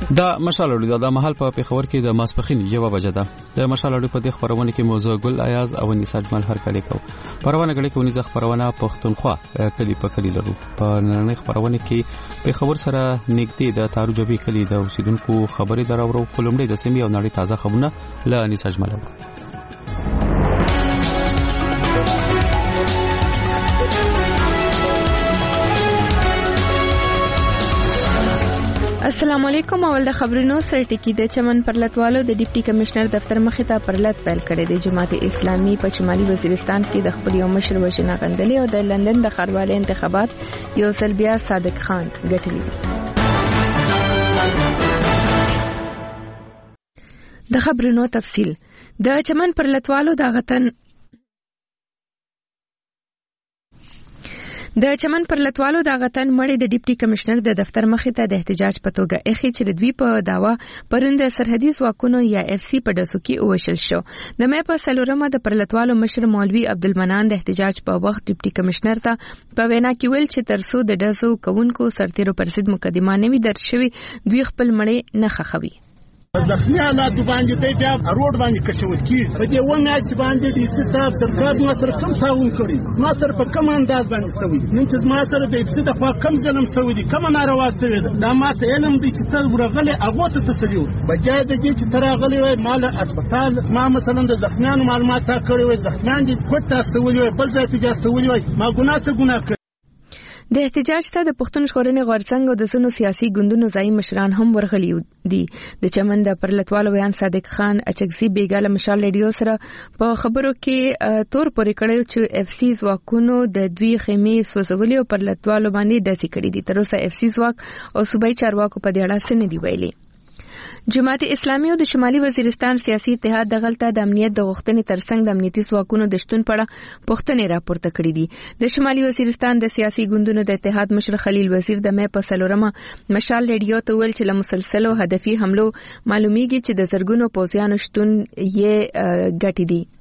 دا مشال اړو د محل په پیښور کې د ماسپخین 1 بجې ده. د مشال اړو په دې خبرونه کې موضوع ګل ایاز او نثار جمال هر کړي کو پروانه غړي کې ونیزه خبرونه پښتونخوا کلی په کلی لرو. په نن خبرونه کې پیښور سره نږدې د تاروجبي کلی د اوسیدونکو خبري دراورو کولمړي د سیمې او نړۍ تازه خبرونه له نثار جمال. السلام علیکم. اول د خبرونو سره ټکی د چمن پرلتوالو د ډیپټي کمشنر دفتر مخې ته پرلت پیل کړی دی. جماعت اسلامي په شمالي وزیرستان کې د خپل یو مشر وژنه غندلې او د لندن د ښاروالۍ انتخابات یو ځل بیا صادق خان ګټلی دی. د خبرونو تفصیل. د چمن پرلتوالو د غتن مړی د ډیپټي کمشنر د دفتر مخې ته د احتجاج په توګه اخی چې دوی په داوا پرند سرحدي ځواکونو یا اف سی په دسو کې وشل شو. د مې په سلورمه د پرلتوالو مشر مولوي عبدالمنان د احتجاج په وخت ډیپټي کمشنر ته په وینا کې ویل چې ترسو د دسو کوونکو سرتیرو پرسید مقدمه نوي درج شوی دوی خپل مړی نه خخوي. زخمی حالات باندې دی بیا روډ باندې کشول کیږي. په دې ونه چې باندې ډي سي صاحب سرکار ما سره کم تعاون کړی، ما سره په کوم انداز باندې سوي نن چې ما سره د اف سي د خوا کم ظلم سوي دي، کوم ناروا سوي ده. دا ما ته علم دی چې تل ورغله هغه ته تسلیو بجای د دې چې تراغلی وای مال هسپتال ما مثلا د زخمیانو معلومات تا کړی وای، زخمیان دي کوټه استولي وای، بل ځای ته جاستولي وای، ما ګناه د احتجاج ته د پښتون ژغورنې غورځنګ او د ځینو سیاسي ګوندونو ځای مشران هم ورغلي دي. د چمن د پرلتوالو ویان صادق خان اچکزي بیګاله مشال ریډیو سره په خبرو کې تور پورې کړی چې اف سی ځواکونو د دوی خیمې سوځولې او پرلتوالو باندې ډزې کړې دي. تر اوسه اف سی ځواک او صوبایي چارواکو په دې اړه څه نه دی ویلي. جماعت اسلامي او د شمالي وزیرستان سیاسي اتحاد د غلطه د امنیت د غوښتنې ترڅنګ د امنیتي ځواکونو د شتون په اړه پوښتنې راپورته کړې دي. د شمالي وزیرستان د سیاسي ګوندونو د اتحاد مشر خلیل وزیر د مې په سلورمه مشال ریډیو ته ویل چې له مسلسلو هدفي حملو معلومیږي چې د زرګونو پوځیانو شتون یې ګټي دي.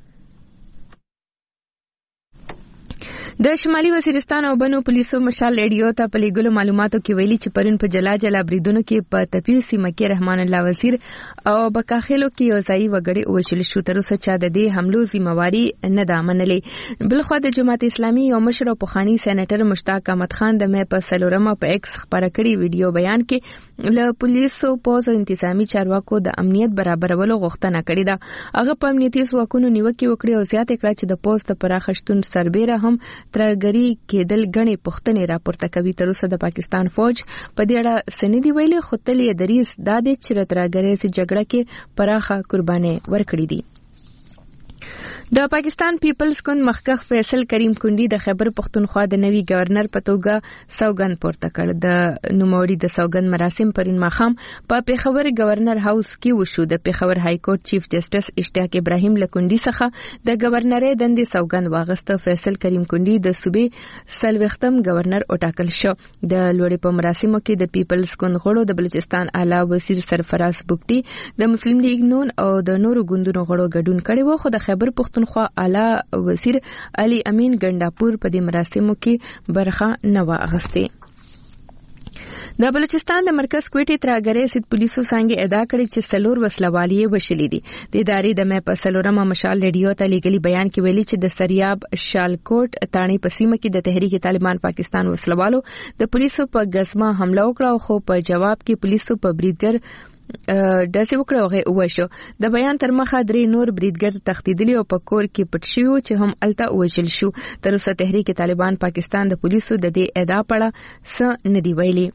د شمالي وزیرستان او بنو پولیسو مشال ریډیو ته په لیګلو معلوماتو کې ویلي چې پرون په جلا بریدونو کې په تپیو سیمه کې رحمان الله وزیر او بکاخلو کې یو ځای وګړي وشل شو. تر اوسه چا د دې حملو ذمہواری نه ده منلې. بلخو د جماعت اسلامي او مشر او پخوانی سېنیټر مشتاق احمد خان د مې په سلورمه په ایکس خبره کړي ویډیو بیان کې له پولیسو پوز او انتظامی چارواکو د امنیت برابرولو غوښتنه کړې ده. هغه په امنیتي ځواکونو نیوکه وکړه او زیاته کړه چې د پوز ته پراخښتون سربېره هم ترګری کېدل غني پښتنې راپورته کوي. تر اوسه د پاکستان فوج په دې اړه سندي ویلي خو تل یې دریس د دې چې ترګری سي جګړه کې پراخه قرباني ورکړې دي. د پاکستان پیپلز ګوند مخکښ فیصل کریم کندی د خیبر پختونخوا د نوي گورنر په توګه سوګند پورته کړ. د نوموړي د سوګند مراسم پرون ماښام په پیښور گورنر هاوس کې وشو. د پیښور های کورټ چیف جسټس اشتیاق ابراهیم لکندی څخه د گورنرۍ دندې سوګند واغسته. فیصل کریم کندی د صوبې سلوختم گورنر وټاکل شو. د لوړې په مراسمو کې د پیپلز ګوند غړو د بلوچستان اعلی وزیر سرفراز بوګټي، د مسلم لیگ نون او د نورو ګوندونو غړو ګډون کړي وو. خو د خیبر پختونخوا اعلی وزیر علي امین ګنداپور په دې مراسمو کې برخه نه واغسته. د بلوچستان د مرکز کوټې ترګرې سید پولیسو څنګه ادا کړی چې سلور وسلوالي وشلې دي. د ادارې د مې په سلورمه مشال ریډیو ته لیګلي بیان کې ویلي چې د سریاب شالکوټ تانی په سیمه کې د تحریک طالبان پاکستان وسلوالو د پولیسو په غزما حمله وکړه خو په جواب کې پولیسو په بریدګر داسې وکړه هغه وشو. د بیان تر مخه درې نور بریدګر تښتیدلي او په کور کې پټ شو چې هم الته وژل شو. تر اوسه تحریک طالبان پاکستان د پولیسو د دې ادعا په اړه څه نه دی ویلي.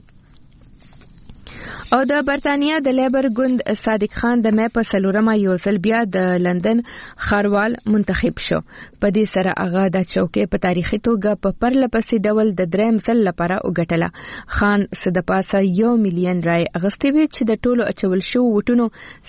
او د برتانیا د لیبر ګوند صادق خان د مې په سلورمه یو ځل بیا د لندن ښاروال منتخب شو. په دې سره هغه د چوکۍ په تاریخي توګه په پرلپسې ډول د دریم ځل لپاره وګټله. خان د پاسه 1 مليون رای اغستې وي چې د ټولو اچول شو وټونو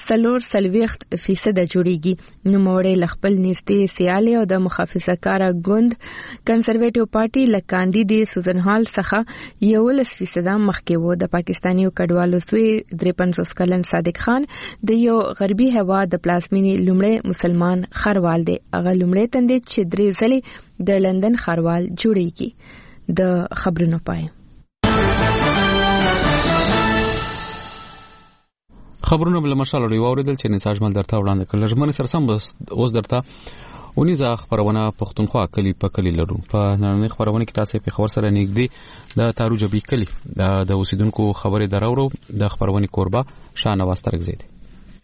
40% جوړیږي. نوموړی ل خپل نږدې سیالي او د محافظه کار ګوند کنزرویټیو پارټي ل کاندید سوزن هال څخه 11% مخکې وو. د پاکستاني کډوالو 53 کلن صادق خان د یو غربي هوا د پلازمینې لومړی مسلمان ښاروال دی. هغه لومړی تندې چې 3 ځلې د لندن ښاروال جوړیږي. د خبرونو پای. خبرونه بل مشال لري اوریدل چې نساج مل درته وړاندې کړل ژمنه سره سم اوس درته ونیزه خبرونه پښتونخوا کلی په کلی لرو په نړۍ خبرونه کې تاسو په خبر سره نږدې د تارو جبي کلی د اوسیدونکو خبرې دراورو د خبرونه کوربه شاهنواز ترکزی دی.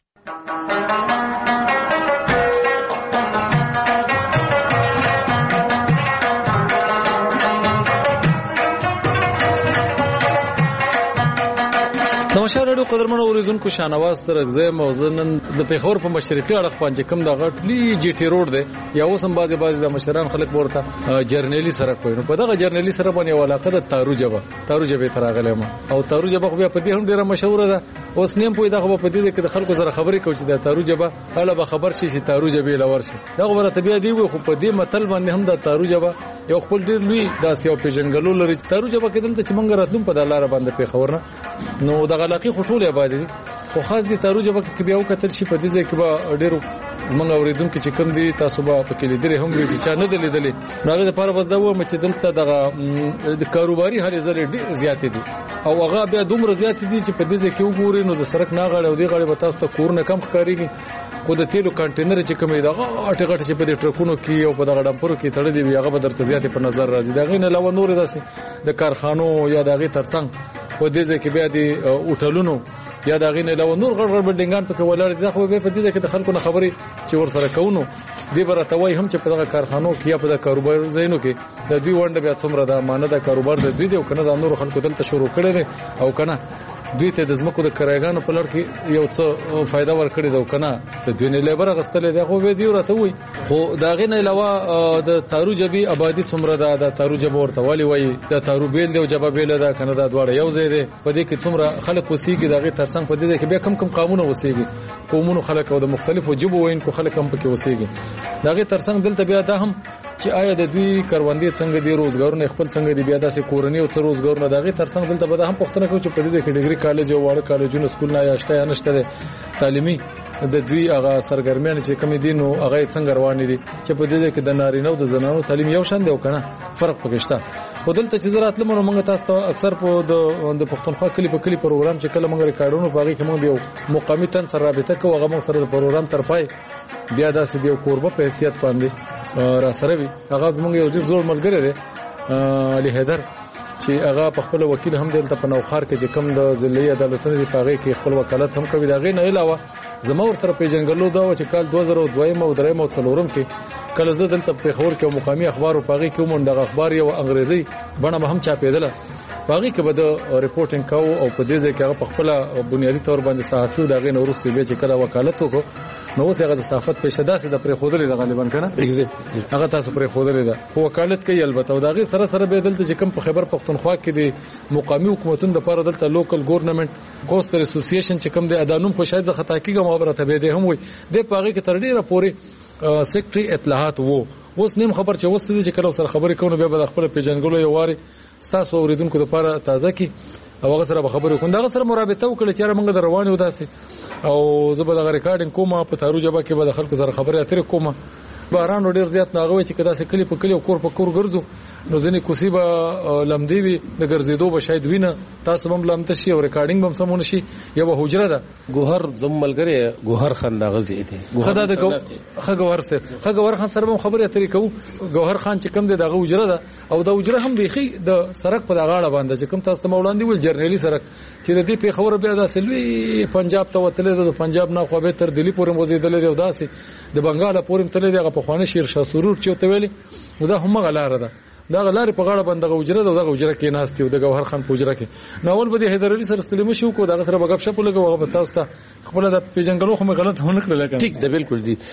نوشهر رادیو قدرمن اوریدونکو شاهنواز ترکزی موزنن د پیښور په مشرقي اړخ باندې کوم د غټلی جی ټی روډ دی یا اوسم بعضی د مشران خلک ورته جرنیلی سره کوي نو په دغه جرنیلی سره باندې علاقه د تارو جبه تراغله ما او تارو جبه خو په دې هم ډیره مشهوره ده اوس نیم په دغه په دې کې د خلکو سره خبرې کوي چې د تارو جبه اله به خبر شي چې تارو جبه لور شي دغه ورته بیا دی خو په دې متل باندې هم د تارو جبه یو خپل ډیر لوی داسې او پیژنګلو لري تارو جبه کې دلته چې مونږ راتلم په دلاره باندې پیښور نه نو دغه علاقه خټول آباد دي خو خاص دي تارو جبه کې بیا وکتل شي په دې ځای کې به ډیرو مونږ اوریدونکو چې کوم دي تاسو به په کې لیدل هم وي چې نه لیدلې راغله لپاره بس دا و چې دلته دغه د کاروباري هلې زره ډیر زیات دي او هغه بیا دومره زیات دي چې په دې ځای کې وګورئ نو د سړک نه غاړه او دی غاړه به تاسو ته کورونه کم ښکاریږي خو د تیلو کنټینر چې کومې دغه غټ چې په دې ټرکونو کې او په دغه ډمپرو کې تړلې وي هغه به درته زیات په نظر راځي دغه نه علاوه نور داسې د کارخانو یا دغه ترڅنګ په دې ځای کې بیا د اوټلونو یا دغه نه علاوه نور غړ بلډینګان په کې ولاړ دي خو به په دې کې د خلکو نه خبري چې ور سره کوونو دی برته وای هم چې په دغه کارخانو کې یا په د کاروبار زینو کې د دوی ونده بیا څومره د امانه د کاروبار د دوی دی او کنه د نور خلکو دلته شروع کړي او کنه دوی ته د زمکو د کرایګانو په لړ کې یو څه فائدہ ورکړي دا کنه د دوی نه لیبر غستلې دی خو به دی ورته وای خو دغه نه علاوه د تارو جبي آبادی څومره د تارو جبه ورته والی وای د تارو بیل دی او جبه بیل ده کنه دا دواړه یو ځای دی په دې کې څومره خلک وسیږي دغه ترڅنګ په دې کې بیا کم قانون وسیږي قومونو خلک او د مختلفو جبو وینکو خلک هم پکې وسیږي دغه ترڅنګ دلته بیا دا هم چې آیا د دوی کاروندې څنګه دی روزګارونه خپل څنګه دی بیا داسې کورنۍ او څه روزګارونه دغه ترڅنګ دلته به هم پښتنه کوي چې په دې کې ډیګري کالج او واړه کالجونه سکول نه یاشته یا نشته تعلیمي د دوی هغه سرګرمیان چې کوم دي نو هغه څنګه روان دي چې په دې کې د نارینه او د زنانو تعلیم یو شان دی او کنه فرق پکې شته خو دلته چې زراعت لمنو موږ تاسو ته اکثر په د پښتونخوا کلی په کلی پروګرام چې کله موږ ریکارډونو باغی کې موږ یو مقامی تن سره رابطه کوو هغه موږ سره د پروګرام تر پای بیا داسې دی کوربه په حیثیت باندې را سره وي هغه زموږ یو ډیر زوړ ملګری دی علي حیدر چې هغه په خپل وکیل هم دلته په نوخار کې چې کوم د ضلعي عدالتونو دی پاغه کې خپل وکالت هم کوي دا غي نه علاوه زما ورته پیژنګلو دا چې کال 2002 او 3 او 4 کې کله زه دلته په خبر کې مقامی اخبار او پاغه کې مونږ د اخبار یو انګریزي بڼه هم چاپېدله باغی کې به د ریپورټینګ کوو او په دې ځای کې هغه په خپل بنیادی تور باندې صحافي دا غي نورسته به چې کله وکالت وکړو نو اوس هغه د صحافت په شدت د پرې خودلې غالبا کنه هغه تاسو پرې خودلې ده خو وکالت کوي البته او دا غي سره سره به دلته چې کوم په خبر پښتونخوا کې د مقامی حکومتونو د لپاره دلته لوکل ګورنمنت کوستر اسوسییشن چې کوم د ادانوم خو شاید خطا کیږي مخابرته به ده هم وي د پاغي کې تر ډیره پوري سیکریټري اطلاعات وو اوس نیم خبر چې اوس دې چې کله سره خبرې کوو بیا به خپل پیژنګلو یو واري ستاسو اوریدونکو لپاره تازه کی او هغه سره خبرې کوم دا سره مرابطه وکړي چې موږ د رواني وداسې او زه به د ریکارډینګ کومه په تارو جبه کې به د خلکو سره خبرې اترې کومه باران ډیر زیات ناغوي چې کدا سه کلی په کلی او کور په کور ګرځو نو ځنې کوسی به لمدی وي د ګرځېدو به شاید وینه تاسو هم لمته شي او ریکارډینګ هم سمونه شي یو حجره ده ګوهر زم ملګری ګوهر خان دا غزي دي خدا د خګور سره خګور خان سره خبرې اترې کوو ګوهر خان چې کوم دی دغه حجره ده او د حجره هم بيخي د سرک په غاړه باندې چې کوم تاسو ته وړاندې ول جرنیلی سرک چې د دې په خبره بیا د سلوي پنجاب ته وتلې د پنجاب نه خو به تر دلی پورې وزیدلې دی او داسې د بنگال پورې تللې دی په خوانه شیر شاه سرور چې ته ویلي دا هم غلاره ده دا غلاره په غاړه باندې غوجره ده دغه غوجره کې ناستي او د ګوهر خان پوجره کې نو ول به د حیدر علي سره ستلم شو کو دغه سره بغب شپ لګو هغه تاسو ته خپل د پیژنګلو خو غلط هونه کړل ټیک ده بالکل دي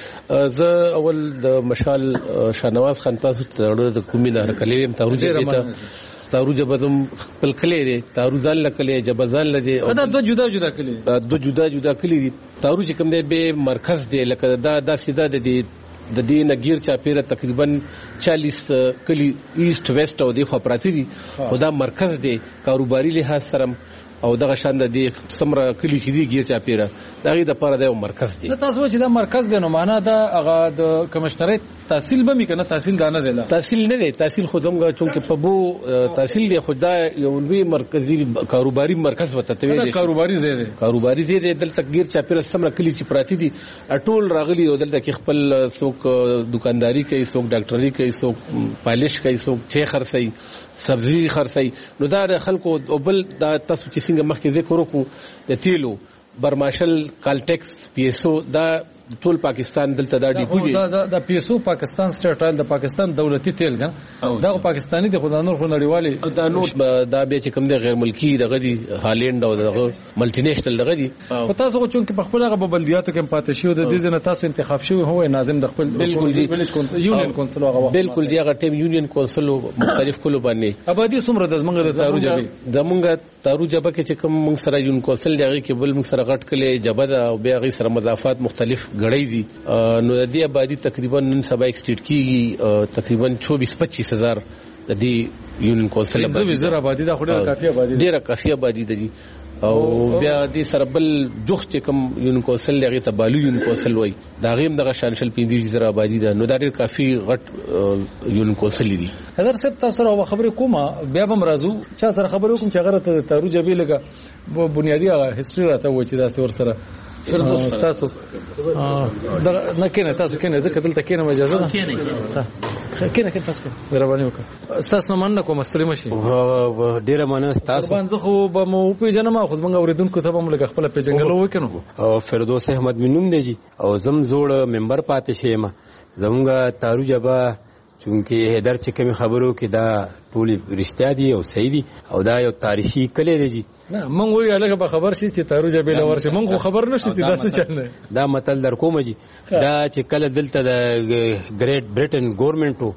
زه اول د مشال شاهنواز خان تاسو ته د کومي نه کلیم ته تارو جبزم خپل کلی دی تارو ځان لکلی جبزان لدی دا دو جدا کلی دو جدا کلی دي تارو چې کوم دی به مرکز دی لکه دا سیده دی د دې نګیر چاپیره تقریبا 40 کلی ایست ویسٹ او د خو پراتی دي او دا مرکز دی کاروباري لحاظ سره او دغه شان د دې سمره کلی چې دی ګیر چا پیره دغه د پاره د مرکز دی. تاسو چې دا مرکز دی نو معنا دا هغه د کمشنریت تحصیل به می کنه تحصیل دانه دی تحصیل نه دی تحصیل خودمګه چونکه په بو تحصیل دی خدای یو لوی مرکزی کاروباري مرکز وته ته دی کاروباري زیاده دلته ګیر چا پیره سمره کلی چې پراتی دي ټول راغلي او دلته کې خپل څوک دکانداری کوي څوک ډاکټري کوي څوک پالش کوي څوک چه خرڅي سبزی خرڅي نو دا خلکو او بل دا تاسو چې څنګه مخکې ذکر وکړو د تیلو برماشل کالټیکس پیسو دا ټول پاکستان دلته دا ډیپو دي دا پیسو پاکستان سټیټ آیل د پاکستان دولتي تیل ګن دا پاکستاني د خدانور خو نړیوالي دا نوٹ دا به چې کوم د غیر ملکی دغه دي هالند او دغه ملټي نېشنل دغه دي په تاسو خو چې په خپل هغه بلدیاتو کې پاتې شو د دې ځنه تاسو انتخاب شوی هو ناظم د خپل بالکل دي یونین کونسل هغه بالکل دی هغه ټیم یونین کونسل مختلف کلو باندې آبادی څومره د زمنګ د تارو جبه د مونږه تارو جبه کې چې کوم مونږ سره یون کونسل دی کې بل مونږ سره غټ کله جبه او بیا غي سره مضافات مختلف غړي دي نو د دې آبادی تقریبا نن سبا ایکسټیټ کیږي تقریبا 24-25 هزار د دې یونین کونسل آبادی دا خو ډیره کافي آبادی ده او بیا دې سره بل جوخ چې کوم یونین کونسل لغه ته بالو یونین کونسل وای دا غیم دغه شانشل 15 آبادی ده نو دا ډیر کافي غټ یونین کونسل دي. اگر سب تاسو سره خبرې کومه بیا به مرزو چا سره خبرې کوم چې هغه ته تارو جبې لګه بنیادی هغه هیستوري راته و چې دا څور سره تاسو نه کینه تاسو کینه ځکه دلته کینه اجازه ده کینه تاسو مهرباني وکړه تاسو مننه کوم ستړي مشي ډیره مننه تاسو باندې خو به مو پیژنم خو زمونږ اوریدونکو ته هم لګ خپل پیژنګلو وکړو او فردوس احمد منوم دی او زم زوړ ممبر پاتې شیم زمونږ تارو جبا چونکه هدر چې کوم خبرو کې دا ټول رښتیا دي او صحیح دي او دا یو تاریخي کلی دی نه مونږ وی الګ به خبر شي چې تارو جبه لور شي مونږ خبر نشي چې دا څه چل دا متل در کوم جی دا چې کله دلته د ګریټ برټن ګورنمنټو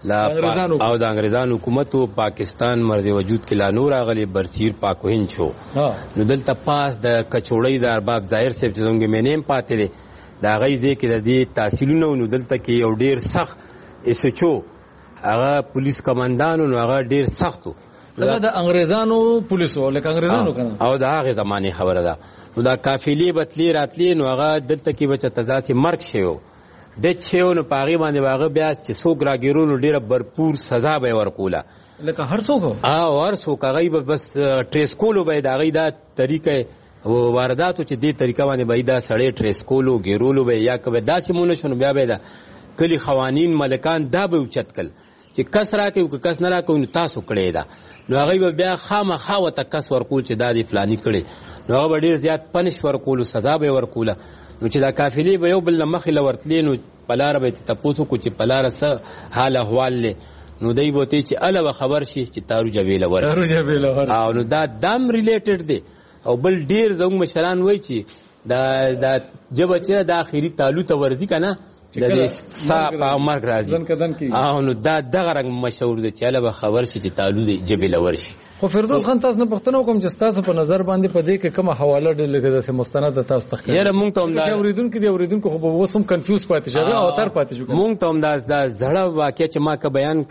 او د انګریزانو حکومت پاکستان مرز وجود کې لا نور اغلی برتیر پاکوهین شو نو دلته پاس د کچوړی د ارباب ظاهر صاحب څنګه مینیم پاتې دي دا غي ځکه د دې تحصیلونو نو دلته کې یو ډیر سخت اسچو هغه پولیس کمانډانو نو هغه ډیر سختو دا د انګریزانو پولیسو لکه انګریزانو کنه او دا هغه زمانه خبره ده نو دا قافلې بتلی راتلی نو هغه دلته کې بچ تداسي مرګ شیو د چېو نو پاغي باندې واغه بیا چې څوک راګیرولو ډیره برپور سزا به ورکوله لکه هر څوک هر څوک هغه بس ټریس کولو به دا غي دا طریقې وارداتو چې دې طریقه باندې به دا سړی ټریس کولو ګیرولو به یا کبه داسې مونږ شنو بیا به دا کلی قوانین ملکان دا به اوچتکل چې کس راکې او کس نه راکې نو تاسو کړی دا نو هغه بیا خامخا وته کس ورکول چې دا دی فلانی کړي نو هغه ډیر زیات پنش ورکول سزا به ورکوله نو چې دا قافلې به یو بل مخې لورتلې نو پلار به تاسو کو چې پلار سره حال احوال له نو دای بوته چې اله خبر شي چې تارو جبیل ور او نو دا دم ریلیټډ دی او بل ډیر زموږ مشران وای چې دا جب چې د اخیری تعلق ورزي کنه د دې صاحب مرګ راځي او نو دا دغه رنګ مشهور دی چې اله خبر شي چې تعلق جبیل ور شي. خو فردوس خان تاسو نه پښتنو کوم چې تاسو په نظر باندې په دې کې کومه حواله ډېر لګیدا چې مستند تاسو تخکې یاره مونږ ته هم دا اوریدونکو دی اوریدونکو خو به وسم کنفیوز پاتې شوی او تر پاتې شو مونږ ته هم دا زړه واقعي چې ما کا بیان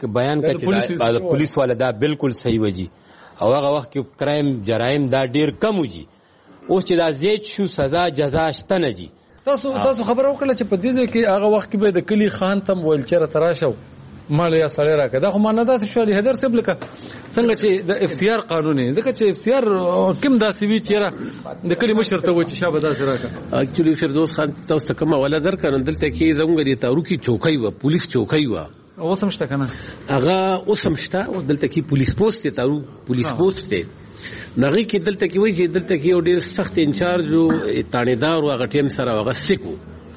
کړي پولیس والا دا بالکل صحیح وږي او هغه وخت کې کرایم جرایم دا ډېر کم وږي او چې دا زیات شو سزا جزا شته نه دي. تاسو خبر وکړه چې په دې ځای کې هغه وخت کې به د کلی خان تم ولچره تراشو مال یا سړی راکړه دا خو مانادات شو هدر سب لکه څنګه چې د اف سی آر قانوني ځکه چې اف سی آر کوم داسې وی چیرې د کلی مشر ته و چې شابه داسې راکړه اکچولی فردوس خان تاسو کومه ولا درکړه دلته کې زموږ د تاروکی چوکۍ و پولیس چوکۍ و اوس هم شته کنه هغه اوس هم شته دلته کې پولیس پوسټ ته تارو پولیس پوسټ ته نغی کې دلته کې وایي چې دلته کې یو ډیر سخت انچارج او تانیدار او غټیم سره هغه سکو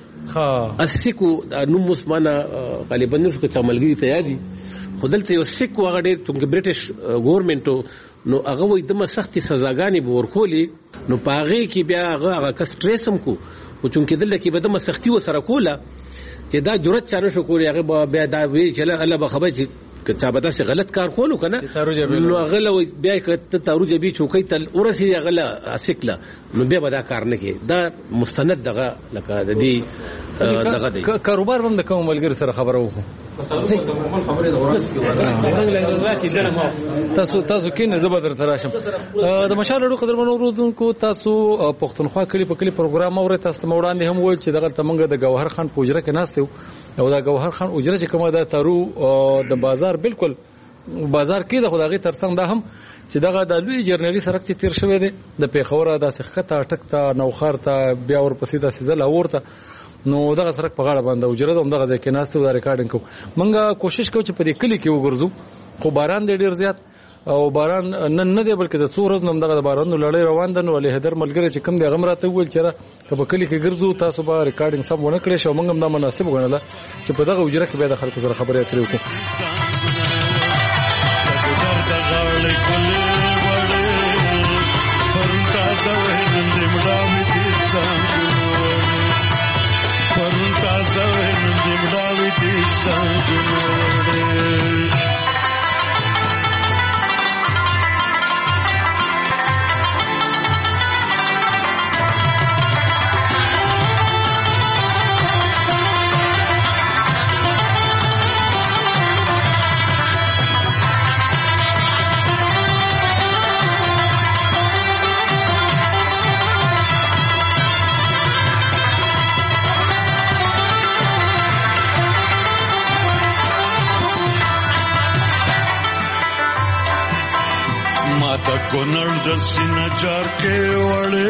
اسکو نو مسمانه غالبا نو څه عملګری ته یادي خدلته یو سکو هغه ډیر څنګه برټش ګورنمنټ نو هغه وایي دمه سختي سزاګانی به ورکولي نو پاغي کې بیا هغه کس ټریسم کو او چونکه دلته کې به دمه سختي وسره کوله چې دا جرأت چانه شو کولی هغه بیا دا وی چې الله به خبر چې چا به داسې غلط کار کولو کنه نو هغه بیا کته تارو جبی چوکۍ تل ورسې هغه اسکله نو بیا به دا کار نه کوي دا مستند دغه لکه د دې دغه دی کاروبار هم د کوم ملګری سره خبرو تاسو کینه زبر تراشم د مشال لړو قدرمنو اوردونکو تاسو پښتونخوا کلی په کلی پروګرام اورئ تاسو موړاندې هم وایي چې دغه تمنګ د گوهر خان پوجره کې ناستو او دا گوهر خان اجره چې کومه د تارو د بازار بالکل بازار کې د خدای ترڅنګ دا هم چې دغه د لوی جرنالي سرک چې تیر شوی دی د پیښور د سخته ټکته نوخار ته بیا ورپسې د سیزل اورته نو دغه سرک په غاړه باندې اجره د دغه ځکه ناستو دا ریکارډینګ کو منګه کوشش کوو چې په دې کلی کې وګرځو خو باران ډیر زیات او باران نن نه دی بلکې د څو ورځې نوم دغه باران لړۍ روان ده نو له هدر ملګری چې کم دی غم راته ویل چې په کلی کې ګرځو تاسو به ریکارډینګ سم ونه کړی شو موږ هم دا مناسب غنله چې په دغه اجره کې به د خلکو سره خبرې اترې وکړو کونړ د سینه چار کې وړې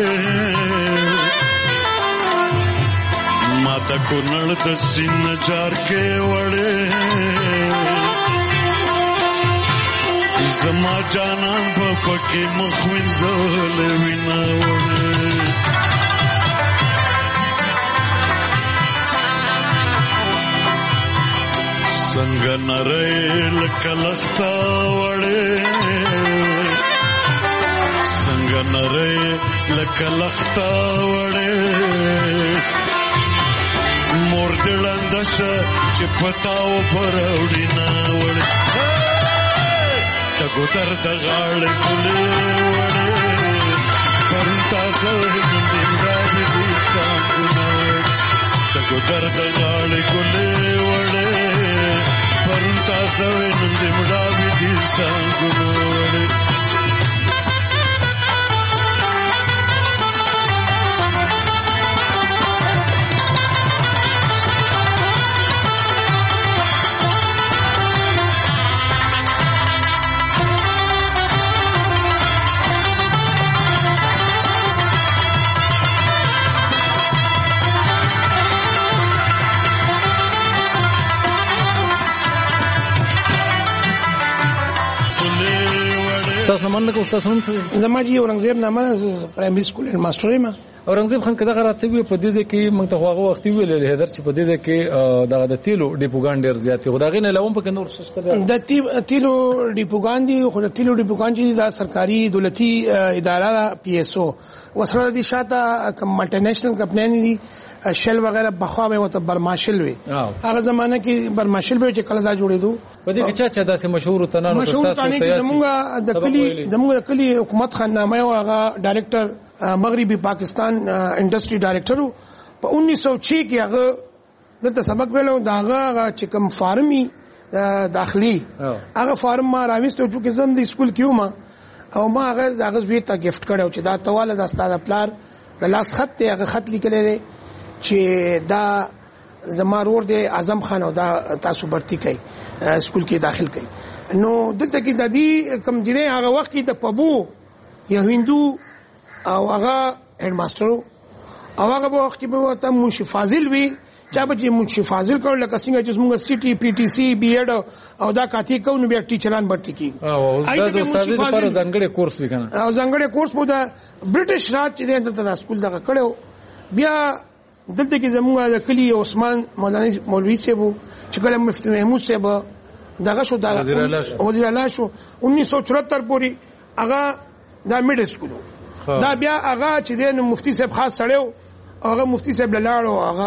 ماته کونړ د سینه چار کې وړې زما جانان په پکې مخوین زول وینا وړې څنګه نری لکه لخته وړې نری لکه لخته وړې مور دې ړنده شه چې پتاو پر وړي نه وړې تګو درد غاړې ګلې وړې پرون تاسو هندې مړاوې دي سانګونه تګو درد غاړې ګلې وړې پرون تاسو هندې مړاوې دي سانګونه وړې تاسو نمونه کو تاسو هم زما جی اورنګزیب نامه پرایمري سکول هډ ماستر یم اورنګزیب خان کده راته وی په دې کې موږ ته هغه وخت ویل له هدر چې په دې کې د تیلو ډیپوګان ډیر زیات خدای نه لوم په نور څه د تیلو ډیپوګان دي خو د تیلو ډیپوګان چې د سرکاري دولتي اداره پی ایس او وسره دي شاته کوم ملټي نېشنل کمپنی دي شل وغیرہ بخوا به وته برماشل وي هغه زمانہ کې برماشل به چې کله دا جوړېدو په دې کې چا داسې مشهور تنانو تاسو ته زموږ د کلی حکومت خاننامه او هغه ډایریکټر مغربي پاکستان انډستری ډایریکټر په 1906 کې هغه دلته سبق ویلو دا هغه چې کوم فارمي داخلي هغه فارم ما راويستو چې زم د سکول کېو ما او ما هغه زوی ته گیفت کړو چې دا تواله د استاد پلار د لاس خط ته هغه خط لیکل لري چې دا زمارور د اعظم خان او دا تاسو برتی کوي سکول کې داخل کوي نو دلته کې د دې کم جنې هغه وخت کې د پبو یو هندو او هغه هډ ماستر او هغه وخت کې به وته منشي فاضل وی چا به منشي فاضل کول لکه څنګه چې موږ سی ټي پی ټي سی بي ایډ او دا کاتی کو نو بیا ټیچران برتی کی او دا د استاد لپاره ځانګړي کورس وکنه او ځانګړي کورس مو د برټش راج چې دلته سکول دغه کړو بیا دلته کې زموږ د کلی عثمان مولوی صاحب چې کله مفتی محمود صاحب دغه شو وزیر اعلی شو 1974 پورې هغه دا میډل سکول دا بیا هغه چې د مفتی صاحب خاص سړیو هغه مفتی صاحب لاړو هغه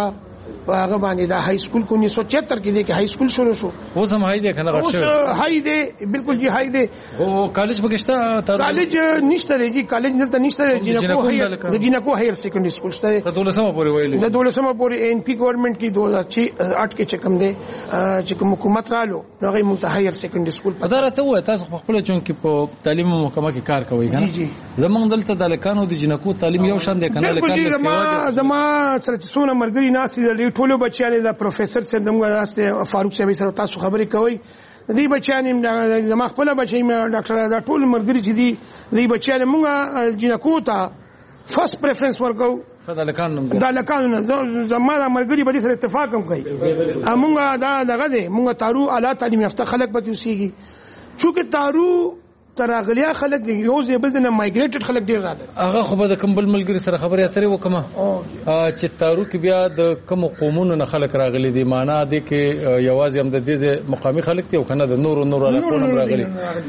هغه باندې دا های سکول کو 1976 کې د های سکول شروع شو. اوس هم های دی کنه غټ شو. اوس های دی بالکل جی های دی. او کالج پکشته کالج نشته دی کالج دلته نشته دی د جینکو هایر سیکنډري سکول شته. د 12مه پورې ویلې د 12مه پورې ان پی ګورنمنت کې 2008 کې چکم دی چې کوم حکومت رالو هغه متحیر سیکنډري سکول په دارته و تاسو خپل چون کې په تعلیم محکمه کې کار کوي کنه. جی زمونږ دلته د لکانو د جنکو تعلیم یو شان دی کنه. لکان زما سره څونه مرګري ناسي د ټولو بچیانو د پروفیسور سره دغه واسطه فاروق صاحب سره تاسو خبرې کوي. دې بچیانو زما خپل بچی مې ډاکټر دا ټول مرګري چې دې بچیانو موږ جنکو ته فرست پریفرنس ورکو. دا لکان زما د مرګري په دې سره اتفاق هم کوي. موږ دا دغه دي موږ تارو اعلی تعلیم یافته خلک پکې اوسېږي چونکه تارو تراغلیا خلک دی یو زیبل نه مایګریټډ خلک ډیر راغلي. هغه خو به د کمبل ملګری سره خبرې اترې وکمه چې تارو کې بیا د کوم قومونو نه خلک راغلي دي معنا دي کې یوازې هم د دې مقامي خلک دي او کنه د نور علاقو راغلي.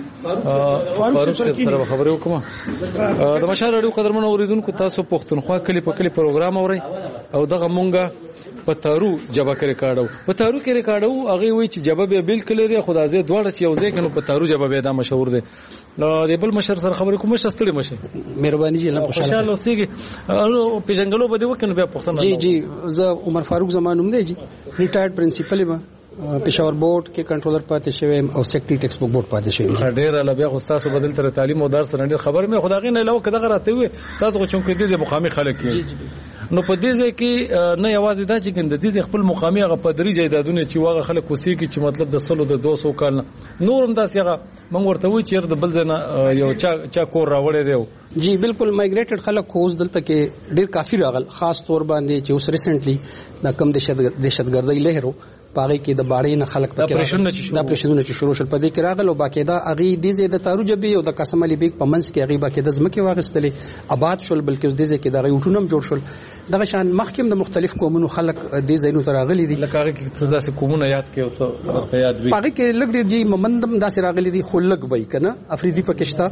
فاروق سره خبرې وکمه. د مشال اړیو قدرمن اوریدونکو تاسو پښتونخوا کلی په کلی پروګرام اورئ او دغه مونږه په تارو جبه کې ریکارډو په تارو کې ریکارډو هغه وی چې جبه به بالکل لري خدای دواړه چې یو ځای کنو په تارو جبه به دا مشهور دي. نو د بل مشر سره خبرې کوم څه ستړي مشه مهرباني جی الله خوشاله اوسېږي په جنگلو بده وکنه بیا پښتنه. جی زه عمر فاروق زمانوم دی جی ریټایرډ پرنسپل یم پېښور بورډ کې کنټرولر پاتې شوم او سیکټري ټیکس بک بورډ پاتې شوم. ډېر لا بیا استاد بدل تر تعلیم او درس نه خبر مې خدای نه علاوه کده راته وي تاسو چون کې دې مقامي خلک نو په دې ځای کې نه یوازې دا چې ګند دې خپل مقامي هغه پدري جیدادونه چې واغه خلک وسیږي چې مطلب د سلو د 200 کال نورم داسې هغه موږ ورته وی چې د بل ځنه یو چا کور راوړی دی. جی بالکل مایګریټډ خلک خو دلته کې ډیر کافي راغل خاص طور باندې چې اوس ریسنټلی دا کم دهشتګردۍ لهرو پاره کې د باړې نه خلک پکې دا پرېشنونه چې شروع شول په دې کې راغلو باقاعده اغي د دې د تارو جبي او د قسم علي بیگ په منځ کې اغي باقاعده ځمکه واغستلې آباد شول بلکې اوس دې کې د غوټونم جوړ شول دغه شان مخکې د مختلف قومونو خلک دې زینو تر راغلي دي. لکه هغه کې داسې قومونه یاد کې اوس یاد وي هغه کې لګ ډیر جی ممندم داسې راغلي دي خو لګ وای کنه افریدي پکشتا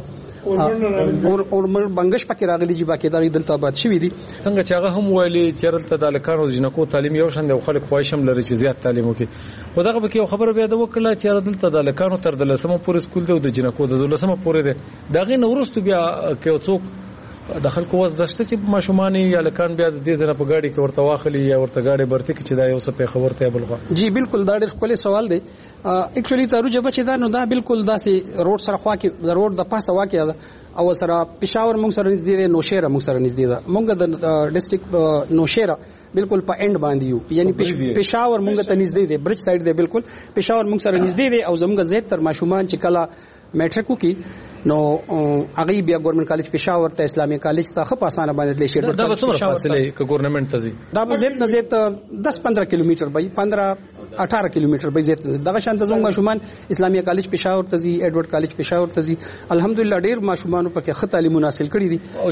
اور بنگش پکې راغلي جی باقاعده دلته آباد شوی دي. څنګه چې هغه هم ویلي چې رلته د لکانو جنکو تعلیم یو شان د خلک خوښم لري چې زیات تعلیم وکړي. خدغه به کې خبره بیا د وکړه چې دلته د لکانو تر د لسمه پورې سکول دی او د جنکو د 12مه پورې دی دغه نورستو بیا کې څوک د خلکو وځ دشته چې ماشومانی یا لکان بیا د دې زنه په گاډي کې ورته واخلي یا ورته گاډي برتي کې چې دا یو څه په خبرته بلغه. جی بالکل دا ډېر خپل سوال دی. اکچولی تارو جبه چې دا نو دا بالکل داسې روډ سره خوا کې د روډ د پاسه واقع ده او سره پېښور موږ سره نږدې دی نوشهره موږ سره نږدې ده موږ د ډیسټریکټ نوشهره بالکل په اند باندې یو یعنی پېښور موږ ته نږدې دی برج سایډ دی بالکل پېښور موږ سره نږدې دی او زموږ زیات تر ماشومان چې کله میټریک وکي نو هغه بیا ګورنمنت کالج پېښور ته اسلامي کالج ته خپ اسانه باندې تللی شي. دا به څومره فاصله ک ګورنمنت ته زی دا به زیات نه زیات 10-15 کیلومتر به 15-18 کیلومتر به زیات دغه شان ته زموږ ماشومان اسلامي کالج پېښور ته زی ایډورډ کالج پېښور ته زی الحمدلله ډیر ماشومان په کې خط تعلیم حاصل کړي دي او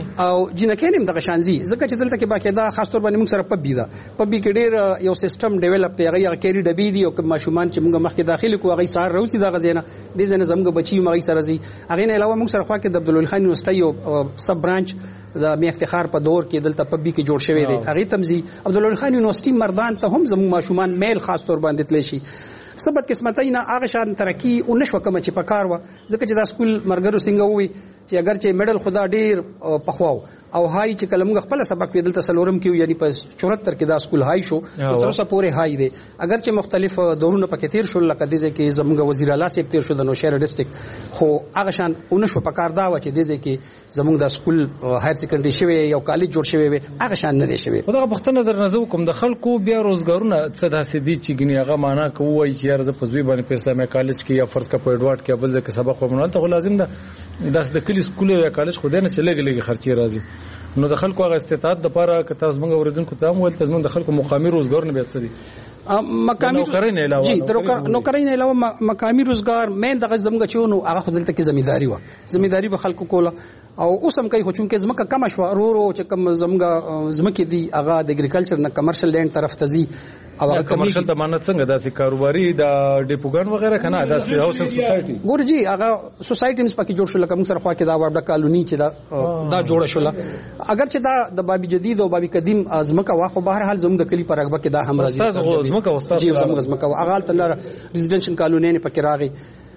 جنکیان هم دغه شان زی ځکه چې دلته کې باقاعده خاص طور باندې موږ سره پبي ده پبي کې ډیر یو سیستم ډیولپ دی هغه کېری ډبي دي او ماشومان چې موږ مخکې داخلي کو هغه سار روسي دغه زینه د زنه زموږ بچي مغي سره زی هغه نه علاوه موږ سره خوا کې د عبدالولي خان یونیورسيټي او سب برانچ د می افتخار په دور کې دلته پبي کې جوړ شوی دی هغه تمزي عبدالولي خان یونیورسيټي مردان ته هم زموږ ماشومان میل خاص طور باندې تللی شي. سبت قسمتای نه هغه شان ترقی او نشو کوم چې پکار و ځکه چې دا سکول مرګرو څنګه وي چې اگر چې میډل خدا ډیر پخواو او هاي چې کلمغه خپل سبق ویدل تسلورم کیو یعنی په 74 کې دا سکول هاي شو تر اوسه پورې هاي دی اگر چې مختلف دورونه پکې تیر شول لکه دې کې زموږ وزیر اعلی سیک تیر شو د نوشهره ډیسټریکټ خو هغه شان اونشو پکار دا و چې دې کې زموږ د سکول هایر سیکنډري شوی یو کالج جوړ شوی وي هغه شان نه دی شوی. دا پښتنه در نظر کوم د خلکو بیا روزګارونه څه داسې دي چې ګنی هغه معنا کوي چې یار ز پزوی باندې په اسلامي کالج کې یا فرض کا په ایډوارډ کې بل ځکه سبق ومنل ته لازم ده داس د کلی سکول یا کالج خو دې نه چلېږي خرچي راځي نو د خلکو هغه استطاعت د لپاره که تاسو موږ اوریدونکو ته هم ول تاسو د خلکو مقامي روزګار نه بیت سدي مقامي جی نوکرۍ نه علاوه مقامي روزګار مین دغه زموږ چونو هغه خپل ته کې ځمیداری به خلکو کوله او اوسم کوي خو چونکه زمکه کم شو ورو چې کم زمګه زمکه دي هغه د اګریکلچر نه کمرشل لینډ طرف ته ځي او هغه کمرشل د مانت څنګه داسې کاروباري د ډیپوګان وغیرہ کنه داسې هاوسنګ سوسایټي ګورجی هغه سوسایټیز پکې جوړ شو لکه موږ سره خوا کې دا وړه کالونی چې دا جوړ شو اگر چې دا د بابي جدید او بابي قدیم زمکه واخو بهر حال زموږ د کلی پر رغبه کې دا هم راځي استاد زمکه استاد جی زمکه هغه تل ریزیډنشل کالونی نه پکې راغی